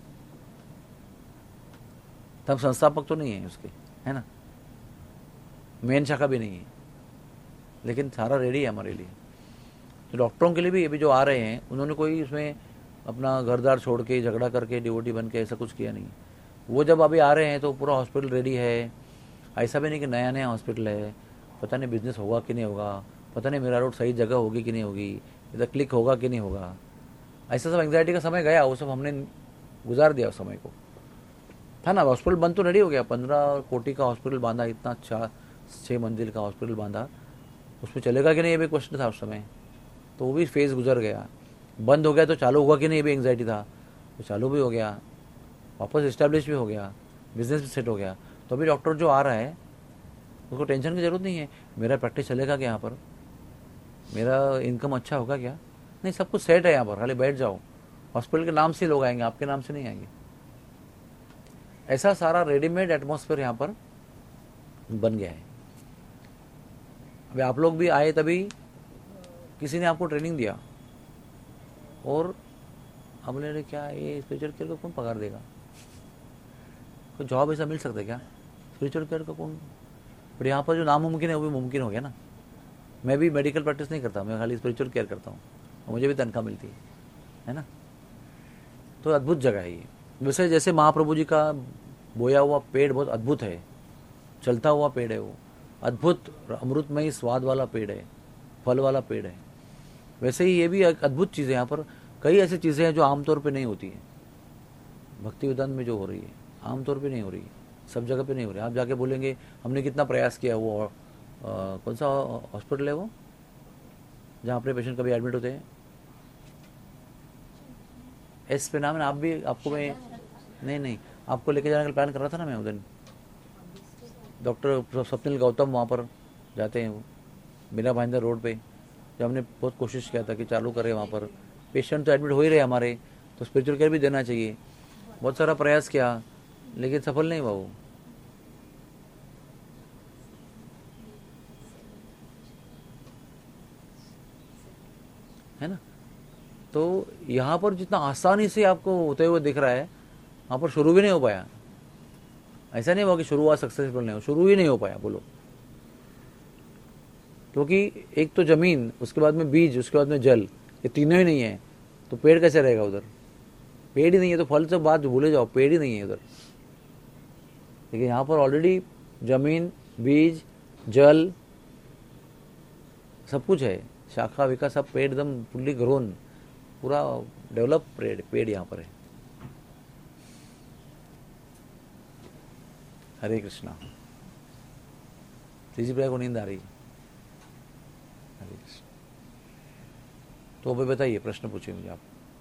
तब संस्थापक तो नहीं है उसके, है ना, मेन शाखा भी नहीं है, लेकिन सारा रेडी है हमारे लिए। तो डॉक्टरों के लिए भी अभी जो आ रहे हैं, उन्होंने कोई इसमें अपना घरदार छोड़ के झगड़ा करके डिवोटी बन के ऐसा कुछ किया नहीं। वो जब अभी आ रहे हैं तो पूरा हॉस्पिटल रेडी है, ऐसा भी नहीं कि नया नया हॉस्पिटल है, पता नहीं बिजनेस होगा कि नहीं होगा, पता नहीं मेरा रोड सही जगह होगी कि नहीं होगी, इधर क्लिक होगा कि नहीं होगा, ऐसा सब एंग्जाइटी का समय गया, वो सब हमने गुजार दिया उस समय को, था ना। हॉस्पिटल बंद तो रेडी हो गया, पंद्रह कोटि का हॉस्पिटल बांधा, इतना अच्छा छः मंजिल का हॉस्पिटल बांधा, उसमें चलेगा कि नहीं ये भी क्वेश्चन था उस समय, तो वो भी फेज गुजर गया। बंद हो गया तो चालू होगा कि नहीं ये भी एंग्जाइटी था, तो चालू भी हो गया, वापस इस्टेब्लिश भी हो गया, बिजनेस भी सेट हो गया। तो अभी डॉक्टर जो आ रहा है उसको टेंशन की जरूरत नहीं है, मेरा प्रैक्टिस चलेगा क्या यहाँ पर, मेरा इनकम अच्छा होगा क्या, नहीं, सब कुछ सेट है यहाँ पर, खाली बैठ जाओ, हॉस्पिटल के नाम से लोग आएंगे, आपके नाम से नहीं आएंगे। ऐसा सारा रेडीमेड एटमॉस्फेयर यहाँ पर बन गया है। अभी आप लोग भी आए तभी किसी ने आपको ट्रेनिंग दिया, और अब ले रहे क्या ये स्पिरिचुअल केयर को कौन पगार देगा, कोई जॉब ऐसा मिल सकता है क्या स्पिरिचुअल केयर का कौन। पर यहाँ पर जो नामुमकिन है वो भी मुमकिन हो गया ना। मैं भी मेडिकल प्रैक्टिस नहीं करता, मैं खाली स्पिरिचुअल केयर करता हूँ, और मुझे भी तनख्वाह मिलती है, है ना। तो अद्भुत जगह है ये। वैसे जैसे महाप्रभु जी का बोया हुआ पेड़ बहुत अद्भुत है, चलता हुआ पेड़ है, वो अद्भुत अमृतमयी स्वाद वाला पेड़ है, फल वाला पेड़ है, वैसे ही ये भी एक अद्भुत चीज़ है। यहाँ पर कई ऐसी चीज़ें हैं जो आमतौर पे नहीं होती हैं, भक्ति वेदांत में जो हो रही है आमतौर पे नहीं हो रही है, सब जगह पे नहीं हो रही है। आप जाके बोलेंगे हमने कितना प्रयास किया, वो आ, कौन सा हॉस्पिटल है वो जहाँ अपने पेशेंट कभी एडमिट होते हैं, एस पे नाम है ना, आप भी, आपको मैं नहीं नहीं आपको लेके जाने का प्लान कर रहा था ना मैं उस दिन, डॉक्टर स्वप्निल गौतम वहाँ पर जाते हैं, वो बिना भाईंदर रोड पे, जब हमने बहुत कोशिश किया था कि चालू करें वहाँ पर, पेशेंट तो एडमिट हो ही रहे हमारे, तो स्पिरिचुअल केयर भी देना चाहिए, बहुत सारा प्रयास किया, लेकिन सफल नहीं हुआ वो। है ना। तो यहाँ पर जितना आसानी से आपको होते हुए दिख रहा है, वहाँ पर शुरू भी नहीं हो पाया। ऐसा नहीं हुआ कि शुरू हुआ सक्सेसफुल नहीं हो, शुरू ही नहीं हो पाया बोलो, क्योंकि एक तो जमीन, उसके बाद में बीज, उसके बाद में जल, ये तीनों ही नहीं है, तो पेड़ कैसे रहेगा उधर, पेड़ ही नहीं है तो फल से बात भूले जाओ, पेड़ ही नहीं है उधर। लेकिन यहाँ पर ऑलरेडी जमीन, बीज, जल, सब कुछ है, शाखा विका सब पेड़ एकदम फुल्ली ग्रोन, पूरा डेवलप पेड़ पेड़ यहाँ पर है। हरे कृष्णा। तीजी प्रिया को नींद आ रही है। हरे कृष्ण। तो अभी बताइए, प्रश्न पूछिए मुझे आप।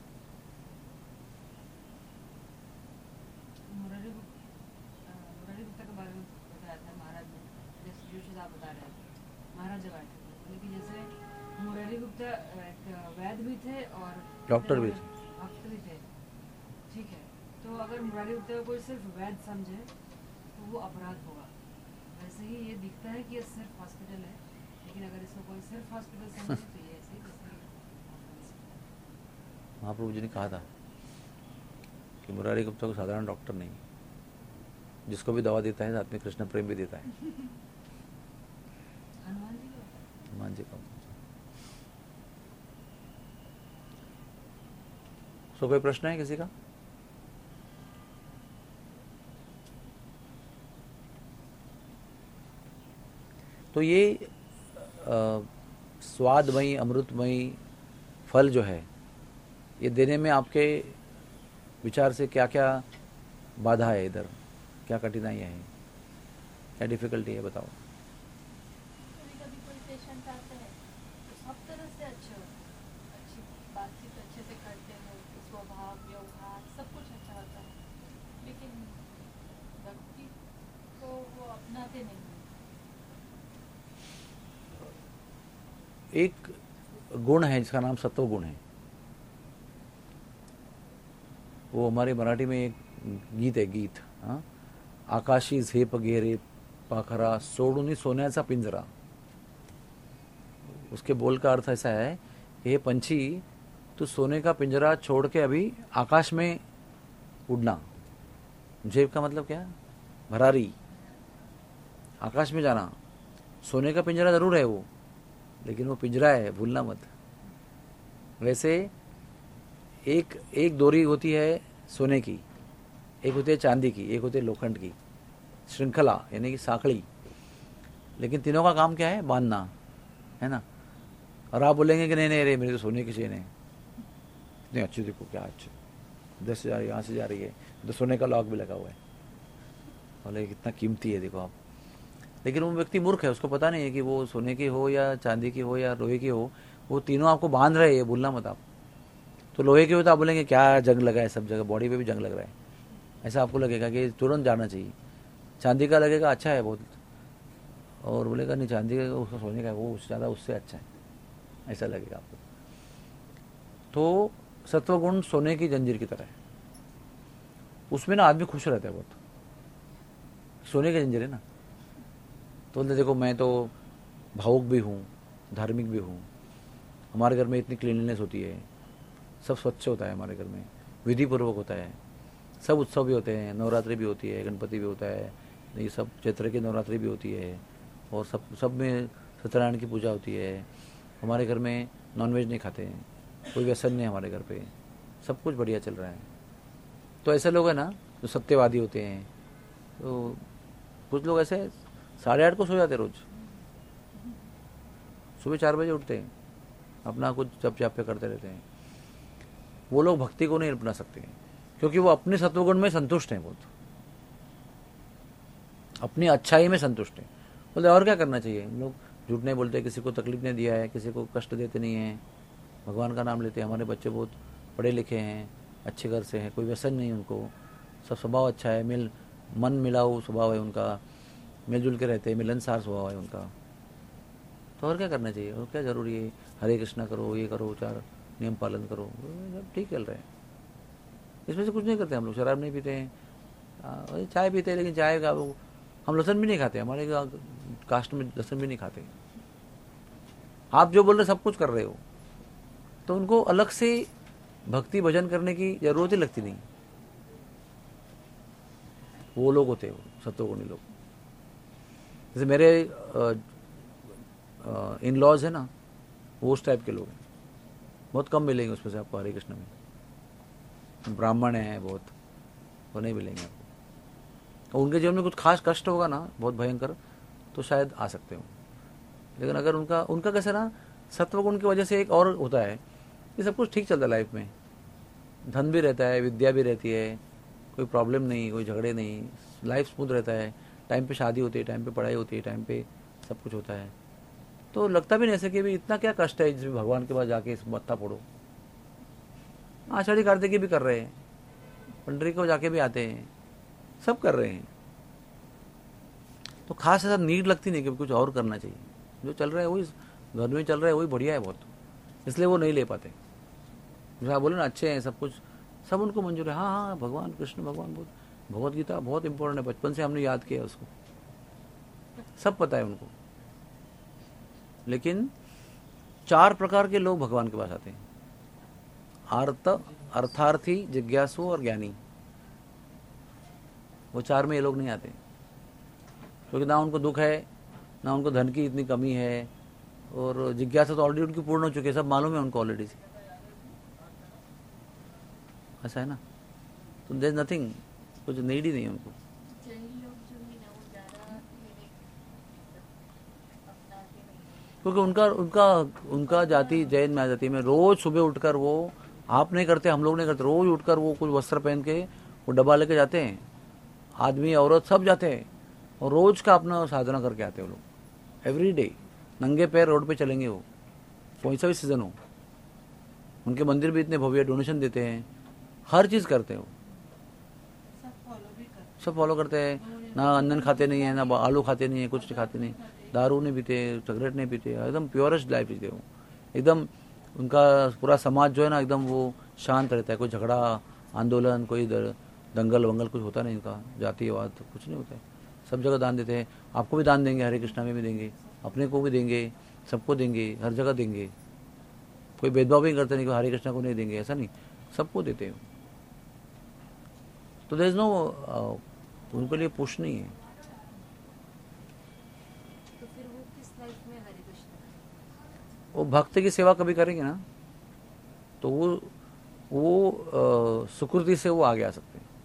मुरारी मुरारी गुप्ता के बारे में बताया था महाराज ने, जैसे जो चीज़ आप बता रहे थे, महाराज जब आए थे, लेकिन जैसे मुरारी गुप्ता एक वैद्य भी थे और डॉक्टर भी थे, डॉक्टर भी थे, ठीक है। तो अगर मुरारी गुप्ता को कोई सिर्फ वैद्य समझे तो वो अपराध होगा। वैसे ही ये दिखता है कि ये सिर्फ हॉस्पिटल है, लेकिन अगर इसको कोई सिर्फ हॉस्पिटल समझे तो ये ऐसे ही महाप्रभु जी ने कहा था कि मुरारी गुप्ता को साधारण डॉक्टर नहीं, जिसको भी दवा देता है साथ में कृष्ण प्रेम भी देता है। हनुमान जी को हनुमान जी का तो कोई प्रश्न है किसी का? तो ये आ, स्वादमयी अमृतमयी फल जो है, ये देने में आपके विचार से क्या क्या बाधा है, इधर क्या कठिनाइयाँ हैं, क्या डिफिकल्टी है, बताओ। कभी कभी कोई पेशेंट आते हैं तो सब तरह से अच्छे होते हैं, अच्छी बातचीत अच्छे से करते हैं, स्वभाव व्यवहार सब कुछ अच्छा होता है, लेकिन भक्ति को वो अपनाते नहीं हैं। एक गुण है जिसका नाम सत्व गुण है। वो हमारे मराठी में एक गीत है, गीत, हाँ, आकाशी झेप घेरे पाखरा सोडूनी सोन्याचा पिंजरा। उसके बोल का अर्थ ऐसा है कि हे पंछी, तू सोने का पिंजरा छोड़ के अभी आकाश में उड़ना। झेप का मतलब क्या? भरारी, आकाश में जाना। सोने का पिंजरा जरूर है वो, लेकिन वो पिंजरा है, भूलना मत। वैसे एक एक डोरी होती है सोने की, एक होती है चांदी की, एक होती है लोखंड की, श्रृंखला यानी कि साखड़ी। लेकिन तीनों का काम क्या है? बांधना, है ना। और आप बोलेंगे कि नहीं नहीं रे, मेरी तो सोने की चेन है, इतनी अच्छी, देखो क्या अच्छी, दस से जा रही है, यहाँ से जा रही है, तो सोने का लॉक भी लगा हुआ है, बोले कितना कीमती है, देखो आप। लेकिन वो व्यक्ति मूर्ख है, उसको पता नहीं है कि वो सोने की हो या चांदी की हो या लोहे की हो, वो तीनों आपको बांध रहे हैं, भूलना मत आप। तो लोहे की हो तो आप बोलेंगे क्या जंग लगा है, सब जगह बॉडी पे भी जंग लग रहा है, ऐसा आपको लगेगा कि तुरंत जाना चाहिए। चांदी का लगेगा अच्छा है बहुत, और बोलेगा नहीं चांदी का, उसका सोने का है, वो ज़्यादा उससे अच्छा है, ऐसा लगेगा आपको। तो सत्वगुण सोने की जंजीर की तरह है, उसमें ना आदमी खुश रहता है बहुत, सोने की जंजीर है ना। तो बोलते देखो मैं तो भावुक भी हूँ, धार्मिक भी हूँ, हमारे घर में इतनी क्लीनलीनेस होती है, सब स्वच्छ होता है हमारे घर में, विधि पूर्वक होता है, सब उत्सव भी होते हैं, नवरात्रि भी होती है, गणपति भी होता है, ये सब चैत्र की नवरात्रि भी होती है, और सब सब में सत्यनारायण की पूजा होती है। हमारे घर में नॉनवेज नहीं खाते हैं, कोई व्यसन नहीं हमारे घर पे, सब कुछ बढ़िया चल रहा है। तो ऐसे लोग हैं ना जो सत्यवादी होते हैं। तो कुछ लोग ऐसे साढ़े आठ को सो जाते रोज, सुबह चार बजे उठते हैं, अपना कुछ जप जाप पे करते रहते हैं। वो लोग भक्ति को नहीं अपना सकते हैं, क्योंकि वो अपने सत्वगुण में संतुष्ट हैं, बहुत अपनी अच्छाई में संतुष्ट हैं। बोलते और क्या करना चाहिए, हम लोग झूठ नहीं बोलते, किसी को तकलीफ नहीं दिया है, किसी को कष्ट देते नहीं हैं, भगवान का नाम लेते हैं, हमारे बच्चे बहुत पढ़े लिखे हैं, अच्छे घर से हैं, कोई व्यसन नहीं उनको, सब स्वभाव अच्छा है, मिल मन मिलाऊ स्वभाव है उनका, मिलजुल के रहते हैं, मिलनसार स्वभाव है उनका। तो और क्या करना चाहिए, और क्या जरूरी है, हरे कृष्णा करो, ये करो, चार नियम पालन करो, सब ठीक चल रहे हैं। इसमें से कुछ नहीं करते हम लोग, शराब नहीं पीते हैं, चाय पीते हैं, लेकिन चाय का हम लहसुन भी नहीं खाते, हमारे कास्ट में लहसुन भी नहीं खाते। आप जो बोल रहे सब कुछ कर रहे हो, तो उनको अलग से भक्ति भजन करने की जरूरत ही लगती नहीं। वो लोग होते हैं सत्वगुणी लोग। जैसे मेरे इन लॉज है ना, वो उस टाइप के लोग हैं, बहुत कम मिलेंगे उसमें से आपको हरे कृष्ण में। ब्राह्मण है बहुत, वो नहीं मिलेंगे आपको। और उनके जीवन में कुछ खास कष्ट होगा ना बहुत भयंकर, तो शायद आ सकते हो। लेकिन अगर उनका उनका कैसे ना सत्वगुण की वजह से एक और होता है कि सब कुछ ठीक चलता है लाइफ में, धन भी रहता है, विद्या भी रहती है, कोई प्रॉब्लम नहीं, कोई झगड़े नहीं, लाइफ स्मूथ रहता है, टाइम पे शादी होती है, टाइम पे पढ़ाई होती है, टाइम पे सब कुछ होता है। तो लगता भी नहीं ऐसे कि भी इतना क्या कष्ट है जिसमें भगवान के पास जाके मत्था फोड़ो। आषाढ़ी कार्तिकी भी कर रहे हैं, पंडरी को जाके भी आते हैं, सब कर रहे हैं। तो खास ऐसा नीड लगती नहीं कि कुछ और करना चाहिए, जो चल रहा है वही घर में चल रहा है वही बढ़िया है बहुत, इसलिए वो नहीं ले पाते। जैसे आप बोले ना अच्छे हैं सब कुछ, सब उनको मंजूर है, हाँ हाँ भगवान कृष्ण भगवान बहुत, भगवत गीता बहुत इंपॉर्टेंट है, बचपन से हमने याद किया उसको, सब पता है उनको। लेकिन चार प्रकार के लोग भगवान के पास आते हैं, आर्त, अर्थार्थी, जिज्ञासु और ज्ञानी। वो चार में ये लोग नहीं आते, क्योंकि ना उनको दुख है, ना उनको धन की इतनी कमी है, और जिज्ञासा तो ऑलरेडी उनकी पूर्ण हो चुकी है, सब मालूम है उनको ऑलरेडी से। ऐसा है ना, तो देयर नथिंग, कुछ नीड ही नहीं है उनको। जैन लोग जो है ना वो ज़्यादा ये अपनाते नहीं हैं। क्योंकि उनका उनका उनका जाति जैन में आ जाती में रोज सुबह उठकर वो, आप नहीं करते, हम लोग नहीं करते, रोज उठकर वो कुछ वस्त्र पहन के वो डब्बा लेके जाते हैं, आदमी औरत सब जाते हैं और रोज का अपना साधना करके आते हैं वो लोग, एवरी डे नंगे पैर रोड पे चलेंगे वो, कोई सा भी सीजन हो। उनके मंदिर भी इतने भव्य, डोनेशन देते हैं, हर चीज़ करते हैं वो, सब फॉलो भी करते सब फॉलो करते हैं। ना अन्न खाते नहीं है, ना आलू खाते नहीं है, कुछ नहीं खाते नहीं, दारू नहीं पीते, सिगरेट नहीं पीते, एकदम प्योरेस्ट लाइफ जीते वो एकदम। उनका पूरा समाज जो है ना एकदम वो शांत रहता है, कोई झगड़ा आंदोलन, कोई दर, दंगल वंगल कुछ होता नहीं, इनका जातिवाद तो कुछ नहीं होता है, सब जगह दान देते हैं। आपको भी दान देंगे, हरे कृष्णा में भी देंगे, अपने को भी देंगे, सबको देंगे, हर जगह देंगे, कोई भेदभाव भी करते नहीं कि हरे कृष्णा को नहीं देंगे, ऐसा नहीं, सबको देते हैं। तो देयर इज नो, उनके लिए पुश नहीं है। तो फिर वो किस लाइफ में हरे कृष्ण वो भक्त की सेवा कभी करेंगे ना तो वो वो अ, सुकृति से वो आगे आ सकते हैं।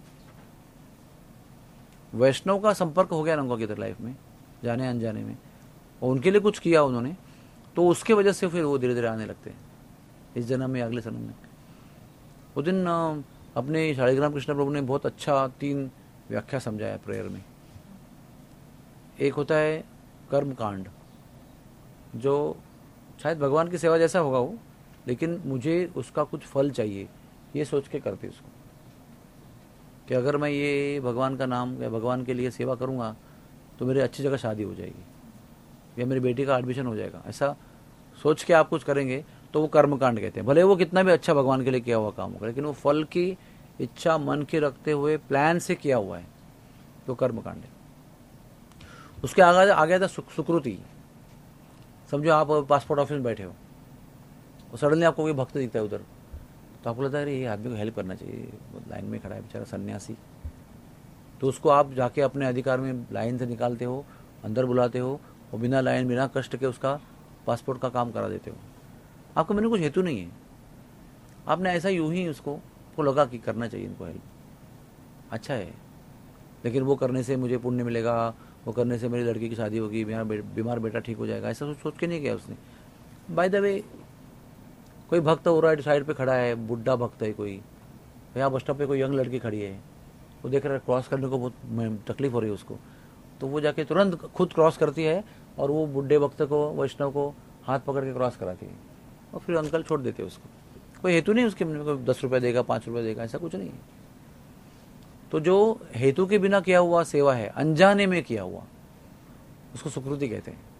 वैष्णव का संपर्क हो गया ना उनका किधर लाइफ में, जाने अनजाने में, और उनके लिए कुछ किया उन्होंने, तो उसके वजह से फिर वो धीरे धीरे आने लगते हैं, इस जन्म में, अगले जन्म में। उस दिन अ, अपने शालिग्राम कृष्ण प्रभु ने बहुत अच्छा तीन व्याख्या समझाया प्रेयर में। एक होता है कर्म कांड, जो शायद भगवान की सेवा जैसा होगा वो, लेकिन मुझे उसका कुछ फल चाहिए, ये सोच के करते उसको, कि अगर मैं ये भगवान का नाम या भगवान के लिए सेवा करूँगा तो मेरी अच्छी जगह शादी हो जाएगी या मेरी बेटी का एडमिशन हो जाएगा, ऐसा सोच के आप कुछ करेंगे तो वो कर्म कांड कहते हैं। भले वो कितना भी अच्छा भगवान के लिए किया हुआ काम होगा, लेकिन वो फल की इच्छा मन के रखते हुए प्लान से किया हुआ है तो कर्म कांड है। उसके आगे आगे था सुकृति। समझो आप पासपोर्ट ऑफिस में बैठे हो और सडनली आपको कोई भक्त दिखता है उधर, तो आपको लगता है अरे ये आदमी को हेल्प करना चाहिए, लाइन में खड़ा है बेचारा सन्यासी, तो उसको आप जाके अपने अधिकार में लाइन से निकालते हो, अंदर बुलाते हो और बिना लाइन बिना कष्ट के उसका पासपोर्ट का काम करा देते हो। आपको मैंने कुछ हेतु नहीं है, आपने ऐसा यूं ही उसको को लगा कि करना चाहिए इनको हेल्प, अच्छा है, लेकिन वो करने से मुझे पुण्य मिलेगा, वो करने से मेरी लड़की की शादी होगी, मेरा बीमार बेटा ठीक हो जाएगा, ऐसा सोच के नहीं किया उसने। बाय द वे कोई भक्त हो राइट साइड पे खड़ा है, बुढ़ा भक्त है कोई, यहाँ बस स्टॉप पे कोई यंग लड़की खड़ी है, वो देख रहा है क्रॉस करने को बहुत तकलीफ हो रही है उसको, तो वो जाके तुरंत खुद क्रॉस करती है और वो बुढ़े भक्त को, वैष्णव को हाथ पकड़ के क्रॉस कराती है और फिर अंकल छोड़ देते उसको। कोई हेतु नहीं उसके, कोई दस रुपये देगा, पाँच रुपये देगा, ऐसा कुछ नहीं है। तो जो हेतु के बिना किया हुआ सेवा है, अनजाने में किया हुआ, उसको सुकृति कहते हैं।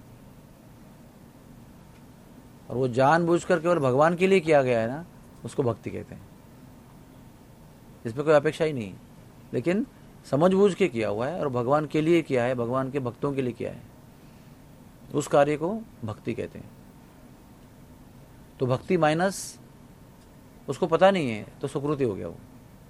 और वो जानबूझकर केवल भगवान के लिए किया गया है ना, उसको भक्ति कहते हैं। इसमें कोई अपेक्षा ही नहीं, लेकिन समझबूझ के किया हुआ है और भगवान के लिए किया है, भगवान के भक्तों के लिए किया है, उस कार्य को भक्ति कहते हैं। तो भक्ति माइनस उसको पता नहीं है तो सुकृति हो गया वो।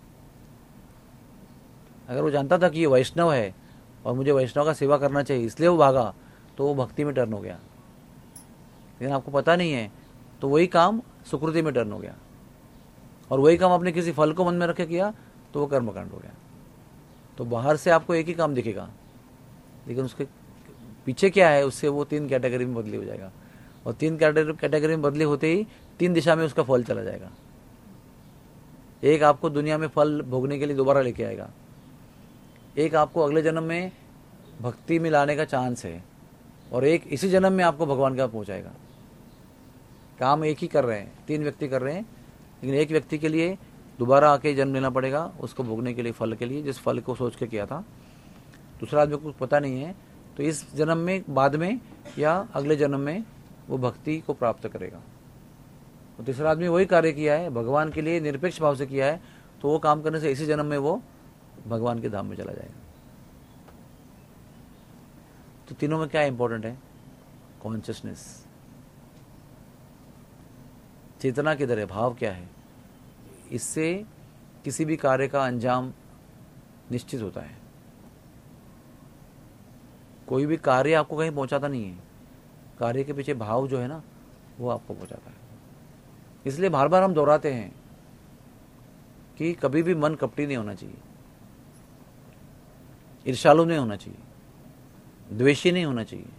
अगर वो जानता था कि ये वैष्णव है और मुझे वैष्णव का सेवा करना चाहिए इसलिए वो भागा, तो वो भक्ति में टर्न हो गया। लेकिन आपको पता नहीं है तो वही काम सुकृति में टर्न हो गया, और वही काम आपने किसी फल को मन में रखे किया तो वो कर्मकांड हो गया। तो बाहर से आपको एक ही काम दिखेगा, लेकिन उसके पीछे क्या है, उससे वो तीन कैटेगरी में बदली हो जाएगा, और तीन कैटेगरी में बदली होते ही तीन दिशा में उसका फल चला जाएगा। एक आपको दुनिया में फल भोगने के लिए दोबारा लेके आएगा, एक आपको अगले जन्म में भक्ति में लाने का चांस है, और एक इसी जन्म में आपको भगवान का पहुंचाएगा। काम एक ही कर रहे हैं, तीन व्यक्ति कर रहे हैं, लेकिन एक व्यक्ति के लिए दोबारा आके जन्म लेना पड़ेगा उसको भोगने के लिए, फल के लिए, जिस फल को सोच के किया था। दूसरा आदमी को कुछ पता नहीं है, तो इस जन्म में, बाद में या अगले जन्म में वो भक्ति को प्राप्त करेगा। तो तीसरा आदमी वही कार्य किया है, भगवान के लिए निरपेक्ष भाव से किया है, तो वो काम करने से इसी जन्म में वो भगवान के धाम में चला जाएगा। तो तीनों में क्या इंपॉर्टेंट है? कॉन्शियसनेस, चेतना किधर है, भाव क्या है, इससे किसी भी कार्य का अंजाम निश्चित होता है। कोई भी कार्य आपको कहीं पहुंचाता नहीं है, कार्य के पीछे भाव जो है ना वो आपको पहुंचाता है। इसलिए बार बार हम दोहराते हैं कि कभी भी मन कपटी नहीं होना चाहिए, ईर्ष्यालु नहीं होना चाहिए, द्वेषी नहीं होना चाहिए।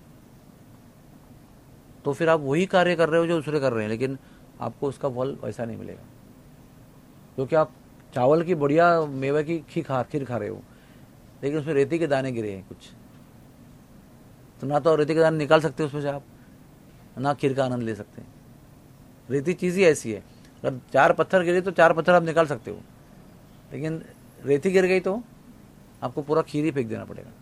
तो फिर आप वही कार्य कर रहे हो जो दूसरे कर रहे हैं, लेकिन आपको उसका फल वैसा नहीं मिलेगा, क्योंकि आप चावल की बढ़िया मेवे की खीर खा खीर खा रहे हो, लेकिन उसमें रेती के दाने गिरे हैं कुछ, तो ना तो रेती के दाने निकाल सकते हो उसमें से आप, ना खीर का आनंद ले सकते हैं। रेती चीज़ ही ऐसी है, अगर चार पत्थर गिरे तो चार पत्थर आप निकाल सकते हो, लेकिन रेती गिर गई तो आपको पूरा खीर ही फेंक देना पड़ेगा।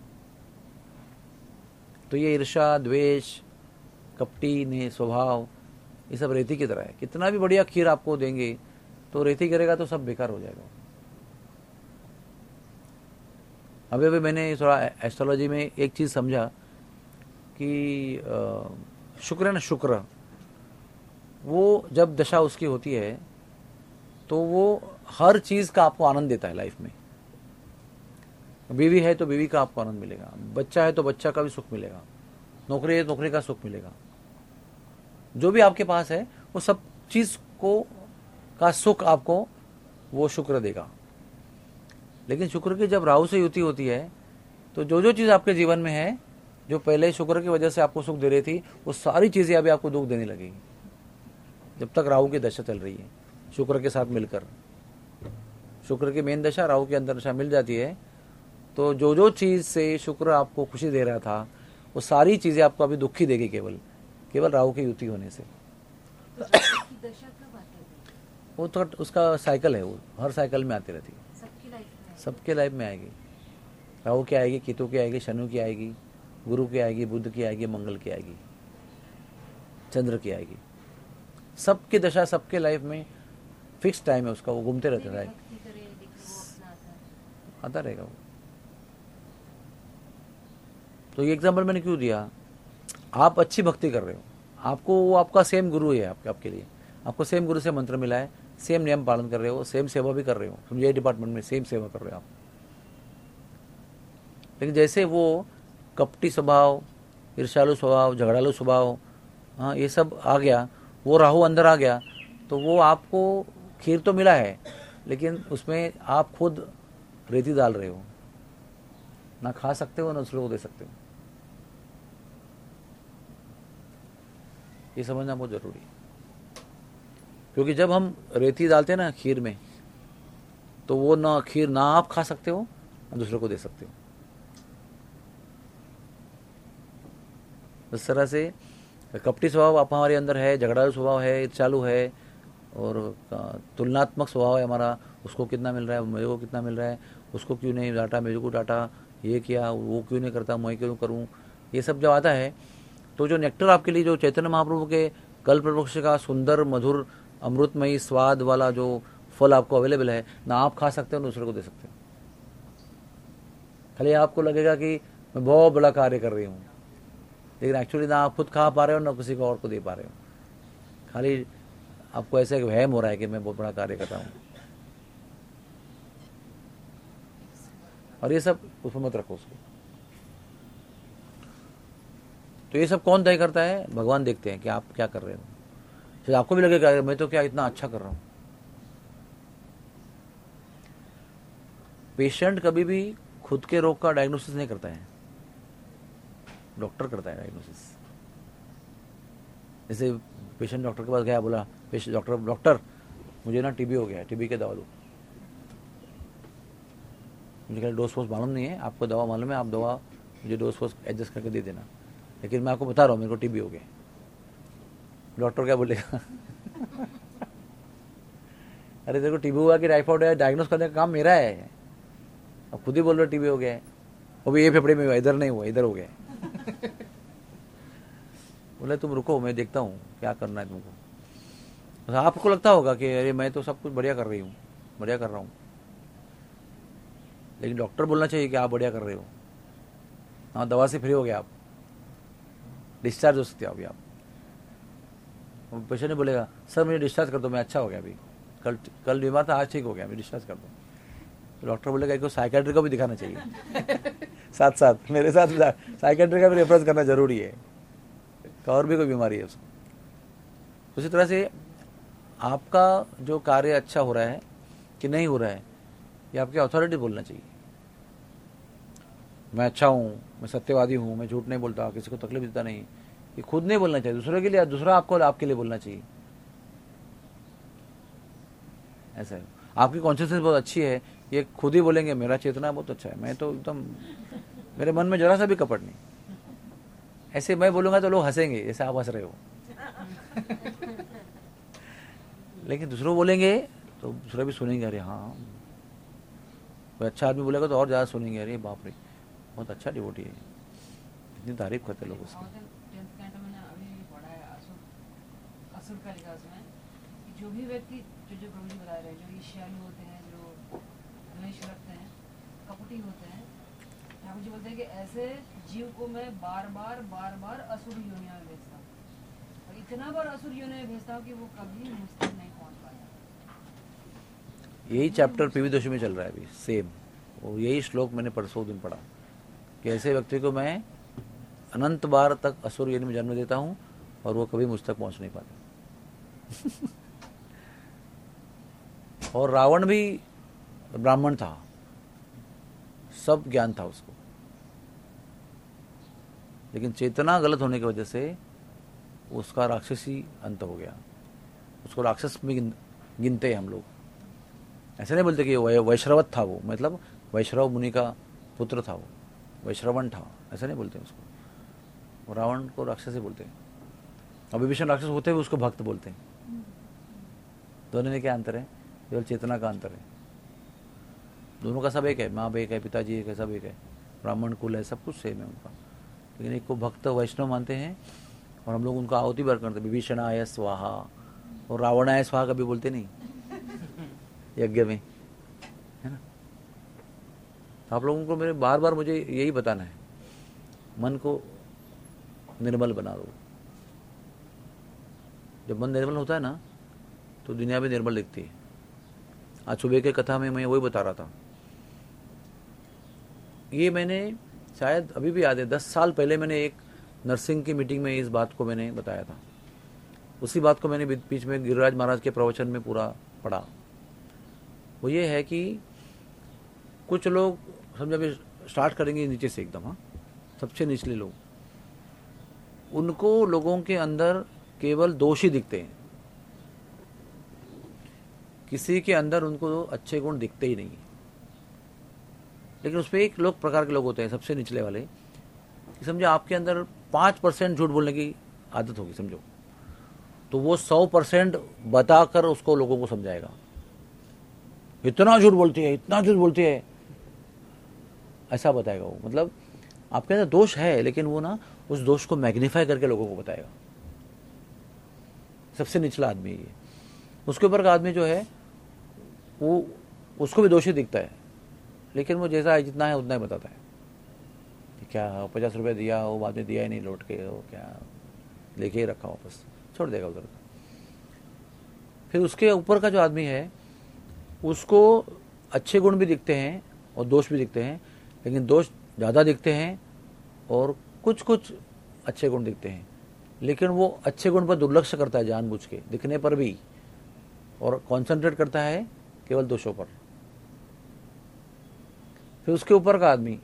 तो ये ईर्ष्या, द्वेष, कपटी ने स्वभाव, ये सब रेती की तरह है। कितना भी बढ़िया खीर आपको देंगे तो रेती गिरेगा तो सब बेकार हो जाएगा। अभी अभी मैंने थोड़ा एस्ट्रोलॉजी में एक चीज़ समझा कि शुक्र है ना, शुक्र वो जब दशा उसकी होती है तो वो हर चीज़ का आपको आनंद देता है लाइफ में। बीवी है तो बीवी का आपको आनंद मिलेगा, बच्चा है तो बच्चा का भी सुख मिलेगा, नौकरी है तो नौकरी का सुख मिलेगा। जो भी आपके पास है वो सब चीज़ को का सुख आपको वो शुक्र देगा। लेकिन शुक्र की जब राहु से युति होती है तो जो जो चीज़ आपके जीवन में है, जो पहले शुक्र की वजह से आपको सुख दे रही थी, वो सारी चीज़ें अभी आपको दुख देने लगेगी, जब तक राहु की दशा चल रही है शुक्र के साथ मिलकर। शुक्र की मेन दशा राहु की अंदर दशा मिल जाती है, तो जो जो चीज़ से शुक्र आपको खुशी दे रहा था वो सारी चीज़ें आपको अभी दुखी देगी, केवल केवल राहु की युति होने से। वो तो उसका साइकिल है, वो हर साइकिल में आती रहती है, सबकी लाइफ में सबके लाइफ में आएगी। राहु की आएगी, केतु की आएगी, शनु की आएगी, गुरु की आएगी, बुध की आएगी, मंगल की आएगी, चंद्र की आएगी। सबकी दशा सबके लाइफ में फिक्स टाइम है उसका, वो घूमते रहता है, आता रहेगा वो। तो ये एग्जाम्पल मैंने क्यों दिया, आप अच्छी भक्ति कर रहे हो, आपको वो आपका सेम गुरु है, आपके आपके लिए आपको सेम गुरु से मंत्र मिला है, सेम नियम पालन कर रहे हो, सेम सेवा भी कर रहे हो, समझिए डिपार्टमेंट में सेम सेवा कर रहे हो आप। लेकिन जैसे वो कपटी स्वभाव, ईर्ष्यालु स्वभाव, झगड़ालू स्वभाव, हाँ ये सब आ गया, वो राहु अंदर आ गया, तो वो आपको खीर तो मिला है लेकिन उसमें आप खुद रेती डाल रहे हो, ना खा सकते हो ना दूसरों को दे सकते हो। ये समझना बहुत जरूरी है, क्योंकि जब हम रेती डालते हैं ना खीर में, तो वो ना खीर ना आप खा सकते हो ना दूसरों को दे सकते हो। इस तरह से कपटी स्वभाव आप हमारे अंदर है, झगड़ालू स्वभाव है, ईर्ष्यालु है, और तुलनात्मक स्वभाव है हमारा, उसको कितना मिल रहा है, मेरे को कितना मिल रहा है, उसको क्यों नहीं डांटा, मेरे को डांटा, ये किया, वो क्यों नहीं करता, मैं क्यों करूं, ये सब जब आता है तो जो नेक्टर आपके लिए, जो चैतन्य महाप्रभु के कल्प वृक्ष का सुंदर मधुर अमृतमयी स्वाद वाला जो फल आपको अवेलेबल है, ना आप खा सकते हो ना दूसरे को दे सकते हो। खाली आपको लगेगा कि मैं बहुत बड़ा कार्य कर रही हूँ, लेकिन एक्चुअली ना आप खुद खा पा रहे हो ना किसी को और को दे पा रहे हो। खाली आपको ऐसा एक वहम हो रहा है कि मैं बहुत बड़ा कार्य कर रहा हूँ, और ये सब उसमें मत रखो उसको। तो ये सब कौन तय करता है, भगवान देखते हैं कि आप क्या कर रहे हो। फिर आपको भी लगेगा मैं तो क्या इतना अच्छा कर रहा हूँ। पेशेंट कभी भी खुद के रोग का डायग्नोसिस नहीं करता है, डॉक्टर करता है डायग्नोसिस। जैसे पेशेंट डॉक्टर के पास गया, बोला पेशेंट डॉक्टर डॉक्टर मुझे ना टीबी हो गया है, टीबी की दवा दो। मुझे कहा डोज फोस मालूम नहीं है, आपको दवा मालूम है, आप दवा मुझे डोज फोस एडजस्ट करके दे देना, लेकिन मैं आपको बता रहा हूँ मेरे को टीबी हो गया। डॉक्टर क्या बोलेगा अरे तेरे को टीबी हुआ कि टाइफाइड है, डायग्नोस करने का काम मेरा है, अब खुद ही बोल रहे टीबी हो गया है, वो भी ये फेफड़े में हुआ, इधर नहीं हुआ, इधर हो गया बोले तुम रुको मैं देखता हूँ क्या करना है तुमको। तो आपको लगता होगा कि अरे मैं तो सब कुछ बढ़िया कर रही हूँ, बढ़िया कर रहा हूँ, लेकिन डॉक्टर बोलना चाहिए कि आप बढ़िया कर रहे हो। हाँ दवा से फ्री हो गया, आप डिस्चार्ज हो सकते हो अभी आप। पेशेंट ने बोलेगा सर मुझे डिस्चार्ज कर दो, मैं अच्छा हो गया, अभी कल कल बीमार था आज ठीक हो गया, अभी डिस्चार्ज कर दो। तो डॉक्टर बोलेगा एक साइकेट्री को भी दिखाना चाहिए साथ साथ मेरे साथ साइकेट्री का भी रेफरेंस करना जरूरी है, और भी कोई बीमारी है उसको। उसी तरह से आपका जो कार्य अच्छा हो रहा है कि नहीं हो रहा है, ये आपकी अथॉरिटी बोलना चाहिए। मैं अच्छा हूँ, मैं सत्यवादी हूँ, मैं झूठ नहीं बोलता, किसी को तकलीफ देता नहीं, ये खुद नहीं बोलना चाहिए, दूसरे के लिए, दूसरा आपको आपके लिए बोलना चाहिए। ऐसा है, आपकी कॉन्शियसनेस बहुत अच्छी है, ये खुद ही बोलेंगे मेरा चेतना बहुत अच्छा है, मैं तो एकदम, मेरे मन में जरा सा भी कपट नहीं। ऐसे मैं बोलूँगा तो लोग हंसेंगे, जैसे आप हंस रहे हो। लेकिन दूसरों बोलेंगे तो दूसरा भी सुनेंगे, अरे हाँ, कोई अच्छा आदमी बोलेगा तो और ज़्यादा सुनेंगे, अरे बाप रे बहुत अच्छा डिवोटी है, इतनी तारीफ करते लोग उसकी। टेंथ कैंटो मैंने अभी पढ़ा है, असुर असुर का लिखा उसमें कि जो भी व्यक्ति, जो जो प्रभु जी बता रहे हैं, जो ईर्ष्यालु होते हैं, जो द्वेष रखते हैं, कपटी होते हैं, ठाकुर जी बोलते हैं कि ऐसे जीव को मैं बार बार बार बार असुर योनियों में भेजता हूँ, और इतना बार असुर योनियों में भेजता हूँ कि वो कभी मुझ तक नहीं पहुँच पाता। यही चैप्टर पीवी दोषी में चल रहा है अभी सेम, और यही श्लोक मैंने परसों दिन पढ़ा कि ऐसे व्यक्ति को मैं अनंत बार तक असुर योनि में जन्म देता हूँ और वो कभी मुझ तक पहुँच नहीं पाता। और रावण भी ब्राह्मण था, सब ज्ञान था उसको, लेकिन चेतना गलत होने की वजह से उसका राक्षसी अंत हो गया। उसको राक्षस में गिन, गिनते हैं हम लोग। ऐसे नहीं बोलते कि वै वैश्रवत था वो, मतलब वैश्रव मुनि का पुत्र था वो, वैश्रवण था, ऐसा नहीं बोलते उसको। रावण को राक्षसी बोलते हैं, और विभीषण राक्षस होते हुए उसको भक्त बोलते हैं। दोनों में क्या अंतर है? केवल चेतना का अंतर है। दोनों का सब एक है, माँ एक है, पिताजी एक है, सब एक है, ब्राह्मण कुल है, सब कुछ सेम है उनका। लेकिन एक को भक्त वैष्णव मानते हैं और हम लोग उनका आहुति बार करते हैं, विभीषण आय स्वाहा, और रावण आय स्वाहा कभी बोलते नहीं यज्ञ में, है ना। तो आप लोगों को मेरे बार बार मुझे यही बताना है, मन को निर्मल बना दो। जब मन निर्मल होता है ना तो दुनिया भी निर्मल दिखती है। आज सुबह के कथा में मैं वही बता रहा था, ये मैंने शायद अभी भी याद है, दस साल पहले मैंने एक नर्सिंग की मीटिंग में इस बात को मैंने बताया था। उसी बात को मैंने बीच में गिरिराज महाराज के प्रवचन में पूरा पढ़ा। वो ये है कि कुछ लोग समझो अभी स्टार्ट करेंगे नीचे से एकदम, हाँ, सबसे निचले लोग, उनको लोगों के अंदर केवल दोष ही दिखते हैं, किसी के अंदर उनको अच्छे गुण दिखते ही नहीं। लेकिन उसमें एक लोग प्रकार के लोग होते हैं सबसे निचले वाले, कि समझो आपके अंदर पाँच परसेंट झूठ बोलने की आदत होगी समझो, तो वो सौ परसेंट बताकर उसको लोगों को समझाएगा, इतना झूठ बोलती है, इतना झूठ बोलती है, ऐसा बताएगा वो। मतलब आपके अंदर दोष है, लेकिन वो ना उस दोष को मैग्नीफाई करके लोगों को बताएगा। सबसे निचला आदमी ये। उसके ऊपर का आदमी जो है वो, उसको भी दोषी दिखता है, लेकिन वो जैसा है जितना है उतना ही बताता है। क्या पचास रुपये दिया, वो बाद में दिया ही नहीं लौट के, वो क्या लेके ही रखा वापस, छोड़ देगा उधर। फिर उसके ऊपर का जो आदमी है उसको अच्छे गुण भी दिखते हैं और दोष भी दिखते हैं, लेकिन दोष ज़्यादा दिखते हैं और कुछ कुछ अच्छे गुण दिखते हैं, लेकिन वो अच्छे गुण पर दुर्लक्ष करता है जानबूझ के दिखने पर भी, और कंसंट्रेट करता है केवल दोषों पर। फिर उसके ऊपर का आदमी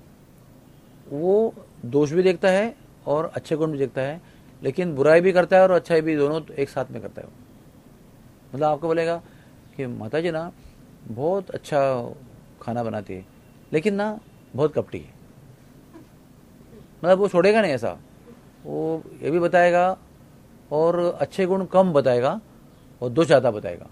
वो दोष भी देखता है और अच्छे गुण भी देखता है, लेकिन बुराई भी करता है और अच्छाई भी, दोनों एक साथ में करता है। मतलब आपको बोलेगा कि माता जी ना बहुत अच्छा खाना बनाती है, लेकिन ना बहुत कपटी है। मतलब वो छोड़ेगा नहीं ऐसा, वो ये भी बताएगा और अच्छे गुण कम बताएगा और दोष ज़्यादा बताएगा।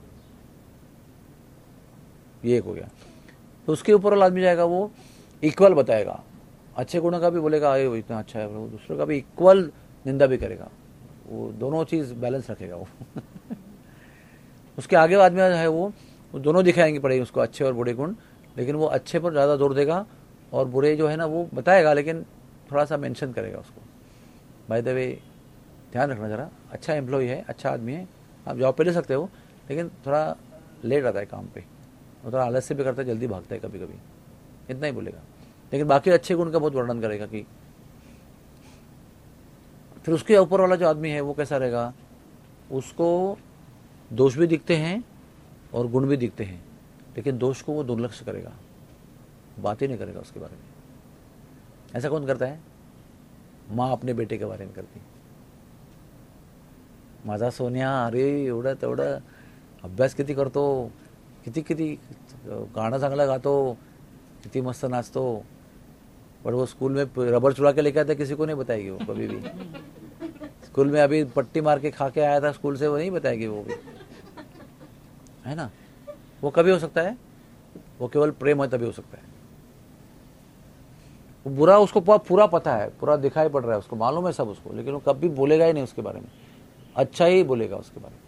ये एक हो गया। तो उसके ऊपर वाला आदमी जाएगा, वो इक्वल बताएगा, अच्छे गुणों का भी बोलेगा अरे वो इतना अच्छा है, वो दूसरों का भी इक्वल निंदा भी करेगा, वो दोनों चीज़ बैलेंस रखेगा वो। उसके आगे आदमी है वो, वो दोनों दिखाएंगे पड़ेगी उसको, अच्छे और बुरे गुण, लेकिन वो अच्छे पर ज़्यादा जोर देगा और बुरे जो है ना वो बताएगा, लेकिन थोड़ा सा मेंशन करेगा उसको। बाय द वे ध्यान रखना ज़रा, अच्छा एम्प्लॉय है, अच्छा आदमी है, आप जॉब पे ले सकते हो, लेकिन थोड़ा लेट आता है काम पे, और थोड़ा आलस्य भी करता है, जल्दी भागता है कभी कभी, इतना ही बोलेगा। लेकिन बाकी अच्छे गुण का बहुत वर्णन करेगा कि। फिर उसके ऊपर वाला जो आदमी है वो कैसा रहेगा, उसको दोष भी दिखते हैं और गुण भी दिखते हैं, लेकिन दोष को वो दुर्लक्ष्य करेगा, बात ही नहीं करेगा उसके बारे में। ऐसा कौन करता है? माँ अपने बेटे के बारे में करती, माझा सोन्या, अरे एवढं तेवढं अभ्यास किती करतो, किती किती गाणं चांगलं गातो, किती मस्त नाचतो, पर वो स्कूल में रबर चुरा के लेके आता है, किसी को नहीं बताएगी वो कभी भी। स्कूल में अभी पट्टी मार के खा के आया था स्कूल से, वो नहीं बताएगी वो भी, है ना। वो कभी हो सकता है? वो केवल प्रेम है तभी हो सकता है। वो बुरा उसको पूरा पूरा पता है, पूरा दिखाई पड़ रहा है, उसको मालूम है सब उसको, लेकिन वो कभी बोलेगा ही नहीं उसके बारे में, अच्छा ही बोलेगा उसके बारे में।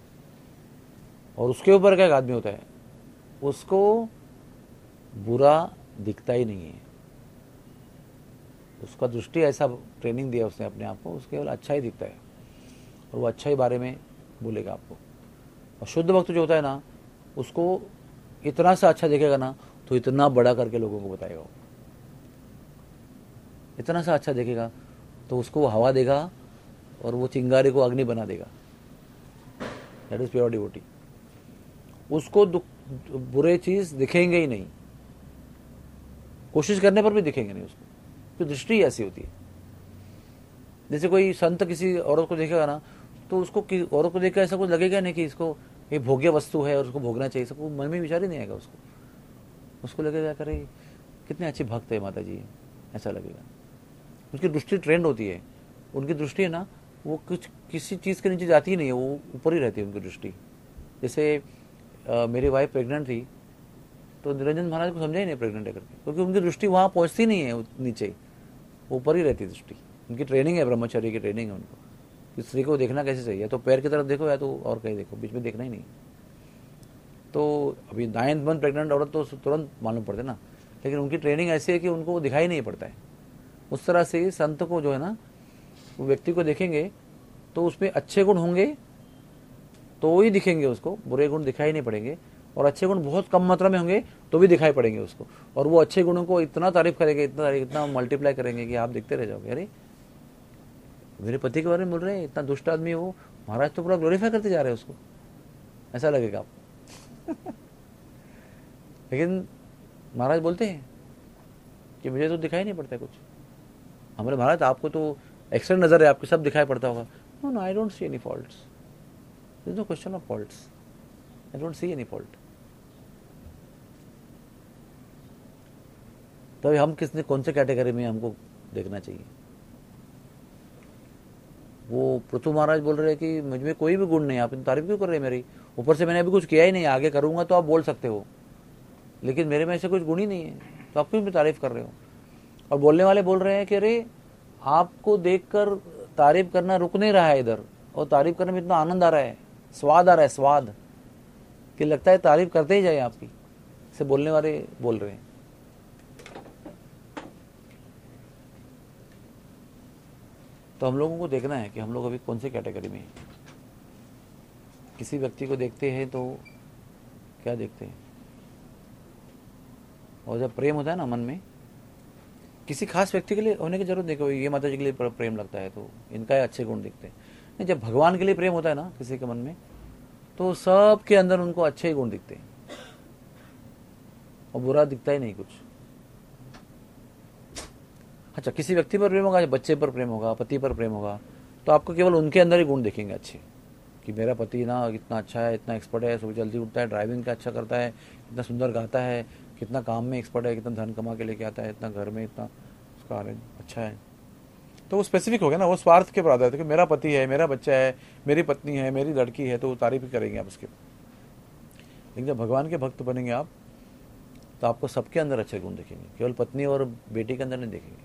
और उसके ऊपर क्या एक आदमी होता है, उसको बुरा दिखता ही नहीं है, उसका दृष्टि ऐसा ट्रेनिंग दिया उसने अपने आप को, उसके केवल अच्छा ही दिखता है और वो अच्छा ही बारे में बोलेगा आपको। और शुद्ध भक्त जो होता है ना, उसको इतना सा अच्छा दिखेगा ना तो इतना बड़ा करके लोगों को बताएगा वो। इतना सा अच्छा देखेगा तो उसको वो हवा देगा और वो चिंगारी को अग्नि बना देगा। That is pure devotee. उसको बुरे चीज दिखेंगे ही नहीं, कोशिश करने पर भी दिखेंगे नहीं उसको, तो दृष्टि ऐसी होती है। जैसे कोई संत किसी औरत को देखेगा ना तो उसको औरत को देखकर ऐसा कुछ लगेगा नहीं कि इसको ये भोग्य वस्तु है और उसको भोगना चाहिए, सबको मन में विचार ही नहीं आएगा उसको। उसको लगेगा करे कितने अच्छे भक्त है माता जी, ऐसा लगेगा। उसकी दृष्टि ट्रेंड होती है, उनकी दृष्टि है ना वो कुछ किसी चीज़ के नीचे जाती ही नहीं है, वो ऊपर ही रहती है उनकी दृष्टि। जैसे आ, मेरी वाइफ प्रेग्नेंट थी तो निरंजन महाराज को समझा ही नहीं प्रेग्नेंट है करके, क्योंकि उनकी दृष्टि वहाँ पहुँचती नहीं है नीचे, ऊपर ही रहती है दृष्टि। उनकी ट्रेनिंग है, ब्रह्मचर्य की ट्रेनिंग है उनको कि स्त्री को देखना कैसे चाहिए, या तो पैर की तरफ देखो या तो और कहीं देखो, बीच में देखना ही नहीं। तो अभी नाइन्थ मंथ प्रेग्नेंट औरत तो तुरंत मालूम पड़ता है ना, लेकिन उनकी ट्रेनिंग ऐसी है कि उनको दिखाई नहीं पड़ता है। उस तरह से संत को जो है ना, वो व्यक्ति को देखेंगे तो उसमें अच्छे गुण होंगे तो ही दिखेंगे उसको, बुरे गुण दिखाई नहीं पड़ेंगे। और अच्छे गुण बहुत कम मात्रा में होंगे तो भी दिखाई पड़ेंगे उसको, और वो अच्छे गुणों को इतना तारीफ करेंगे, इतना तारीफ, इतना मल्टीप्लाई करेंगे कि आप देखते रह जाओगे। अरे मेरे पति के बारे में बोल रहे हैं, इतना दुष्ट आदमी है वो, महाराज तो पूरा ग्लोरीफाई करते जा रहे हैं उसको, ऐसा लगेगा आपको। लेकिन महाराज बोलते हैं कि मुझे तो दिखाई नहीं पड़ता कुछ। हमारे महाराज आपको तो एक्सट्रा नजर है, आपको सब दिखाई पड़ता होगा। No no, I don't see any faults, there is no question of faults, I don't see any fault. तो हम किसने कौन से कैटेगरी में हमको देखना चाहिए? वो पृथु महाराज बोल रहे हैं कि मुझ में कोई भी गुण नहीं, आप तारीफ क्यों कर रहे हैं मेरी? ऊपर से मैंने अभी कुछ किया ही नहीं, आगे करूंगा तो आप बोल सकते हो, लेकिन मेरे में ऐसे कुछ गुण ही नहीं है, तो आप क्यों भी तारीफ कर रहे हो? और बोलने वाले बोल रहे हैं कि अरे आपको देखकर तारीफ करना रुक नहीं रहा है इधर, और तारीफ करने में इतना आनंद आ रहा है, स्वाद आ रहा है, स्वाद कि लगता है तारीफ करते ही जाए आपकी, से बोलने वाले बोल रहे हैं। तो हम लोगों को देखना है कि हम लोग अभी कौन सी कैटेगरी में हैं। किसी व्यक्ति को देखते हैं तो क्या देखते हैं, और जब प्रेम होता है ना मन में किसी खास व्यक्ति के लिए होने की जरूरत नहीं, कोई ये माता जी के लिए प्रेम लगता है तो इनका अच्छे गुण दिखते हैं। नहीं, जब भगवान के लिए प्रेम होता है ना किसी के मन में, तो सबके अंदर उनको अच्छे ही गुण दिखते हैं और बुरा दिखता ही नहीं कुछ। अच्छा, किसी व्यक्ति पर प्रेम होगा, बच्चे पर प्रेम होगा, पति पर प्रेम होगा, तो आपको केवल उनके अंदर ही गुण दिखेंगे अच्छे, कि मेरा पति ना इतना अच्छा है, इतना एक्सपर्ट है, सुबह जल्दी उठता है, ड्राइविंग का अच्छा करता है, इतना सुंदर गाता है, कितना काम में एक्सपर्ट है, कितना धन कमा के लेके आता है, इतना घर में इतना उसका अरेंज अच्छा है। तो वो स्पेसिफिक हो गया ना, वो स्वार्थ के पर है कि मेरा पति है, मेरा बच्चा है, मेरी पत्नी है, मेरी लड़की है, तो तारीफ ही करेंगे आप उसके। लेकिन जब भगवान के भक्त बनेंगे आप, तो आपको सबके अंदर अच्छे गुण दिखेंगे, केवल पत्नी और बेटी के अंदर नहीं देखेंगे।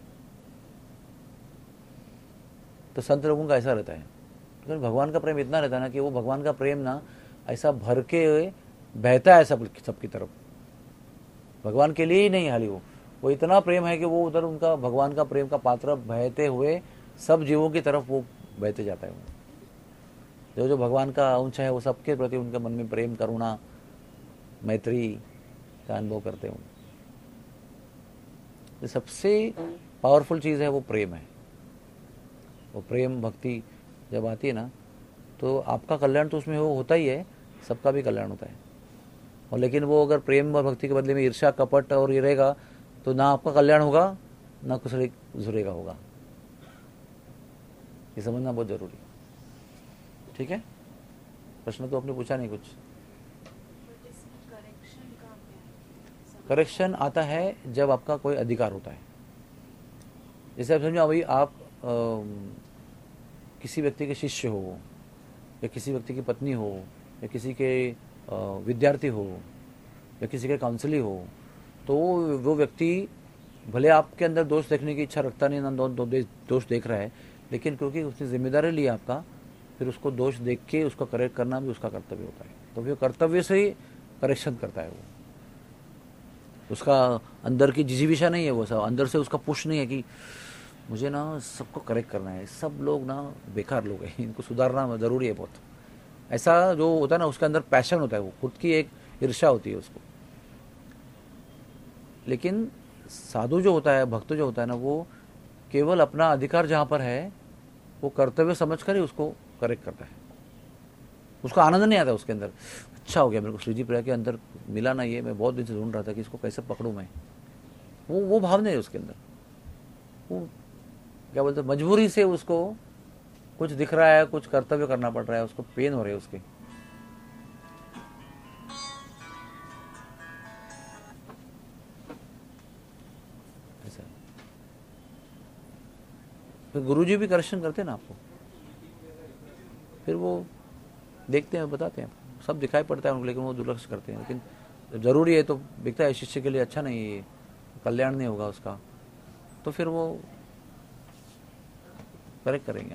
तो संत लोगों का ऐसा रहता है, तो भगवान का प्रेम इतना रहता है ना कि वो भगवान का प्रेम ना ऐसा भर के बहता है सब सबकी तरफ, भगवान के लिए ही नहीं, हाली वो वो इतना प्रेम है कि वो उधर उनका भगवान का प्रेम का पात्र बहते हुए सब जीवों की तरफ वो बहते जाता है। जो जो भगवान का अंश है वो सबके प्रति उनके मन में प्रेम, करुणा, मैत्री का अनुभव करते हैं। तो सबसे पावरफुल चीज़ है वो प्रेम है। वो प्रेम भक्ति जब आती है ना, तो आपका कल्याण तो उसमें हो होता ही है, सबका भी कल्याण होता है। और लेकिन वो अगर प्रेम और भक्ति के बदले में ईर्ष्या कपट और ये रहेगा तो ना आपका कल्याण होगा ना कुछ जुड़ेगा होगा। ये समझना बहुत जरूरी है। ठीक है, प्रश्न तो आपने पूछा नहीं कुछ। करेक्शन आता है जब आपका कोई अधिकार होता है। जैसे आप समझो भाई आप आ, किसी व्यक्ति के शिष्य हो या किसी व्यक्ति की पत्नी हो या किसी के आ, विद्यार्थी हो या किसी के काउंसली हो, तो वो व्यक्ति भले आपके अंदर दोष देखने की इच्छा रखता नहीं, ना दो, दो, दोष देख रहा है, लेकिन क्योंकि उसने जिम्मेदारी ली आपका, फिर उसको दोष देख के उसको करेक्ट करना भी उसका कर्तव्य होता है। तो फिर कर्तव्य से ही करेक्शन करता है वो। उसका अंदर की जिजीविषा नहीं है, वो सब अंदर से उसका पुश नहीं है कि मुझे ना सबको करेक्ट करना है, सब लोग ना बेकार लोग हैं, इनको सुधारना ज़रूरी है बहुत। ऐसा जो होता है ना उसके अंदर पैशन होता है, वो खुद की एक ईर्ष्या होती है उसको। लेकिन साधु जो होता है, भक्त जो होता है ना, वो केवल अपना अधिकार जहाँ पर है वो कर्तव्य समझकर ही उसको करेक्ट करता है। उसको आनंद नहीं आता उसके अंदर, अच्छा हो गया मेरे को श्रीजी प्रिया के अंदर मिला ना, ये मैं बहुत दिन से ढूंढ रहा था कि इसको कैसे पकड़ूं मैं। वो वो भाव नहीं है उसके अंदर। वो क्या बोलते, मजबूरी से उसको कुछ दिख रहा है, कुछ कर्तव्य करना पड़ रहा है, उसको पेन हो रही है उसकी। ऐसा फिर गुरुजी भी करेक्शन करते हैं ना आपको, फिर वो देखते हैं, बताते हैं, सब दिखाई पड़ता है उनको, लेकिन वो दुर्लक्ष करते हैं। लेकिन जरूरी है तो दिखता है शिष्य के लिए अच्छा नहीं है, कल्याण नहीं होगा उसका, तो फिर वो करेक्ट करेंगे आप।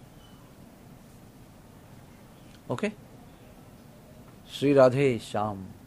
ओके, श्री राधे श्याम।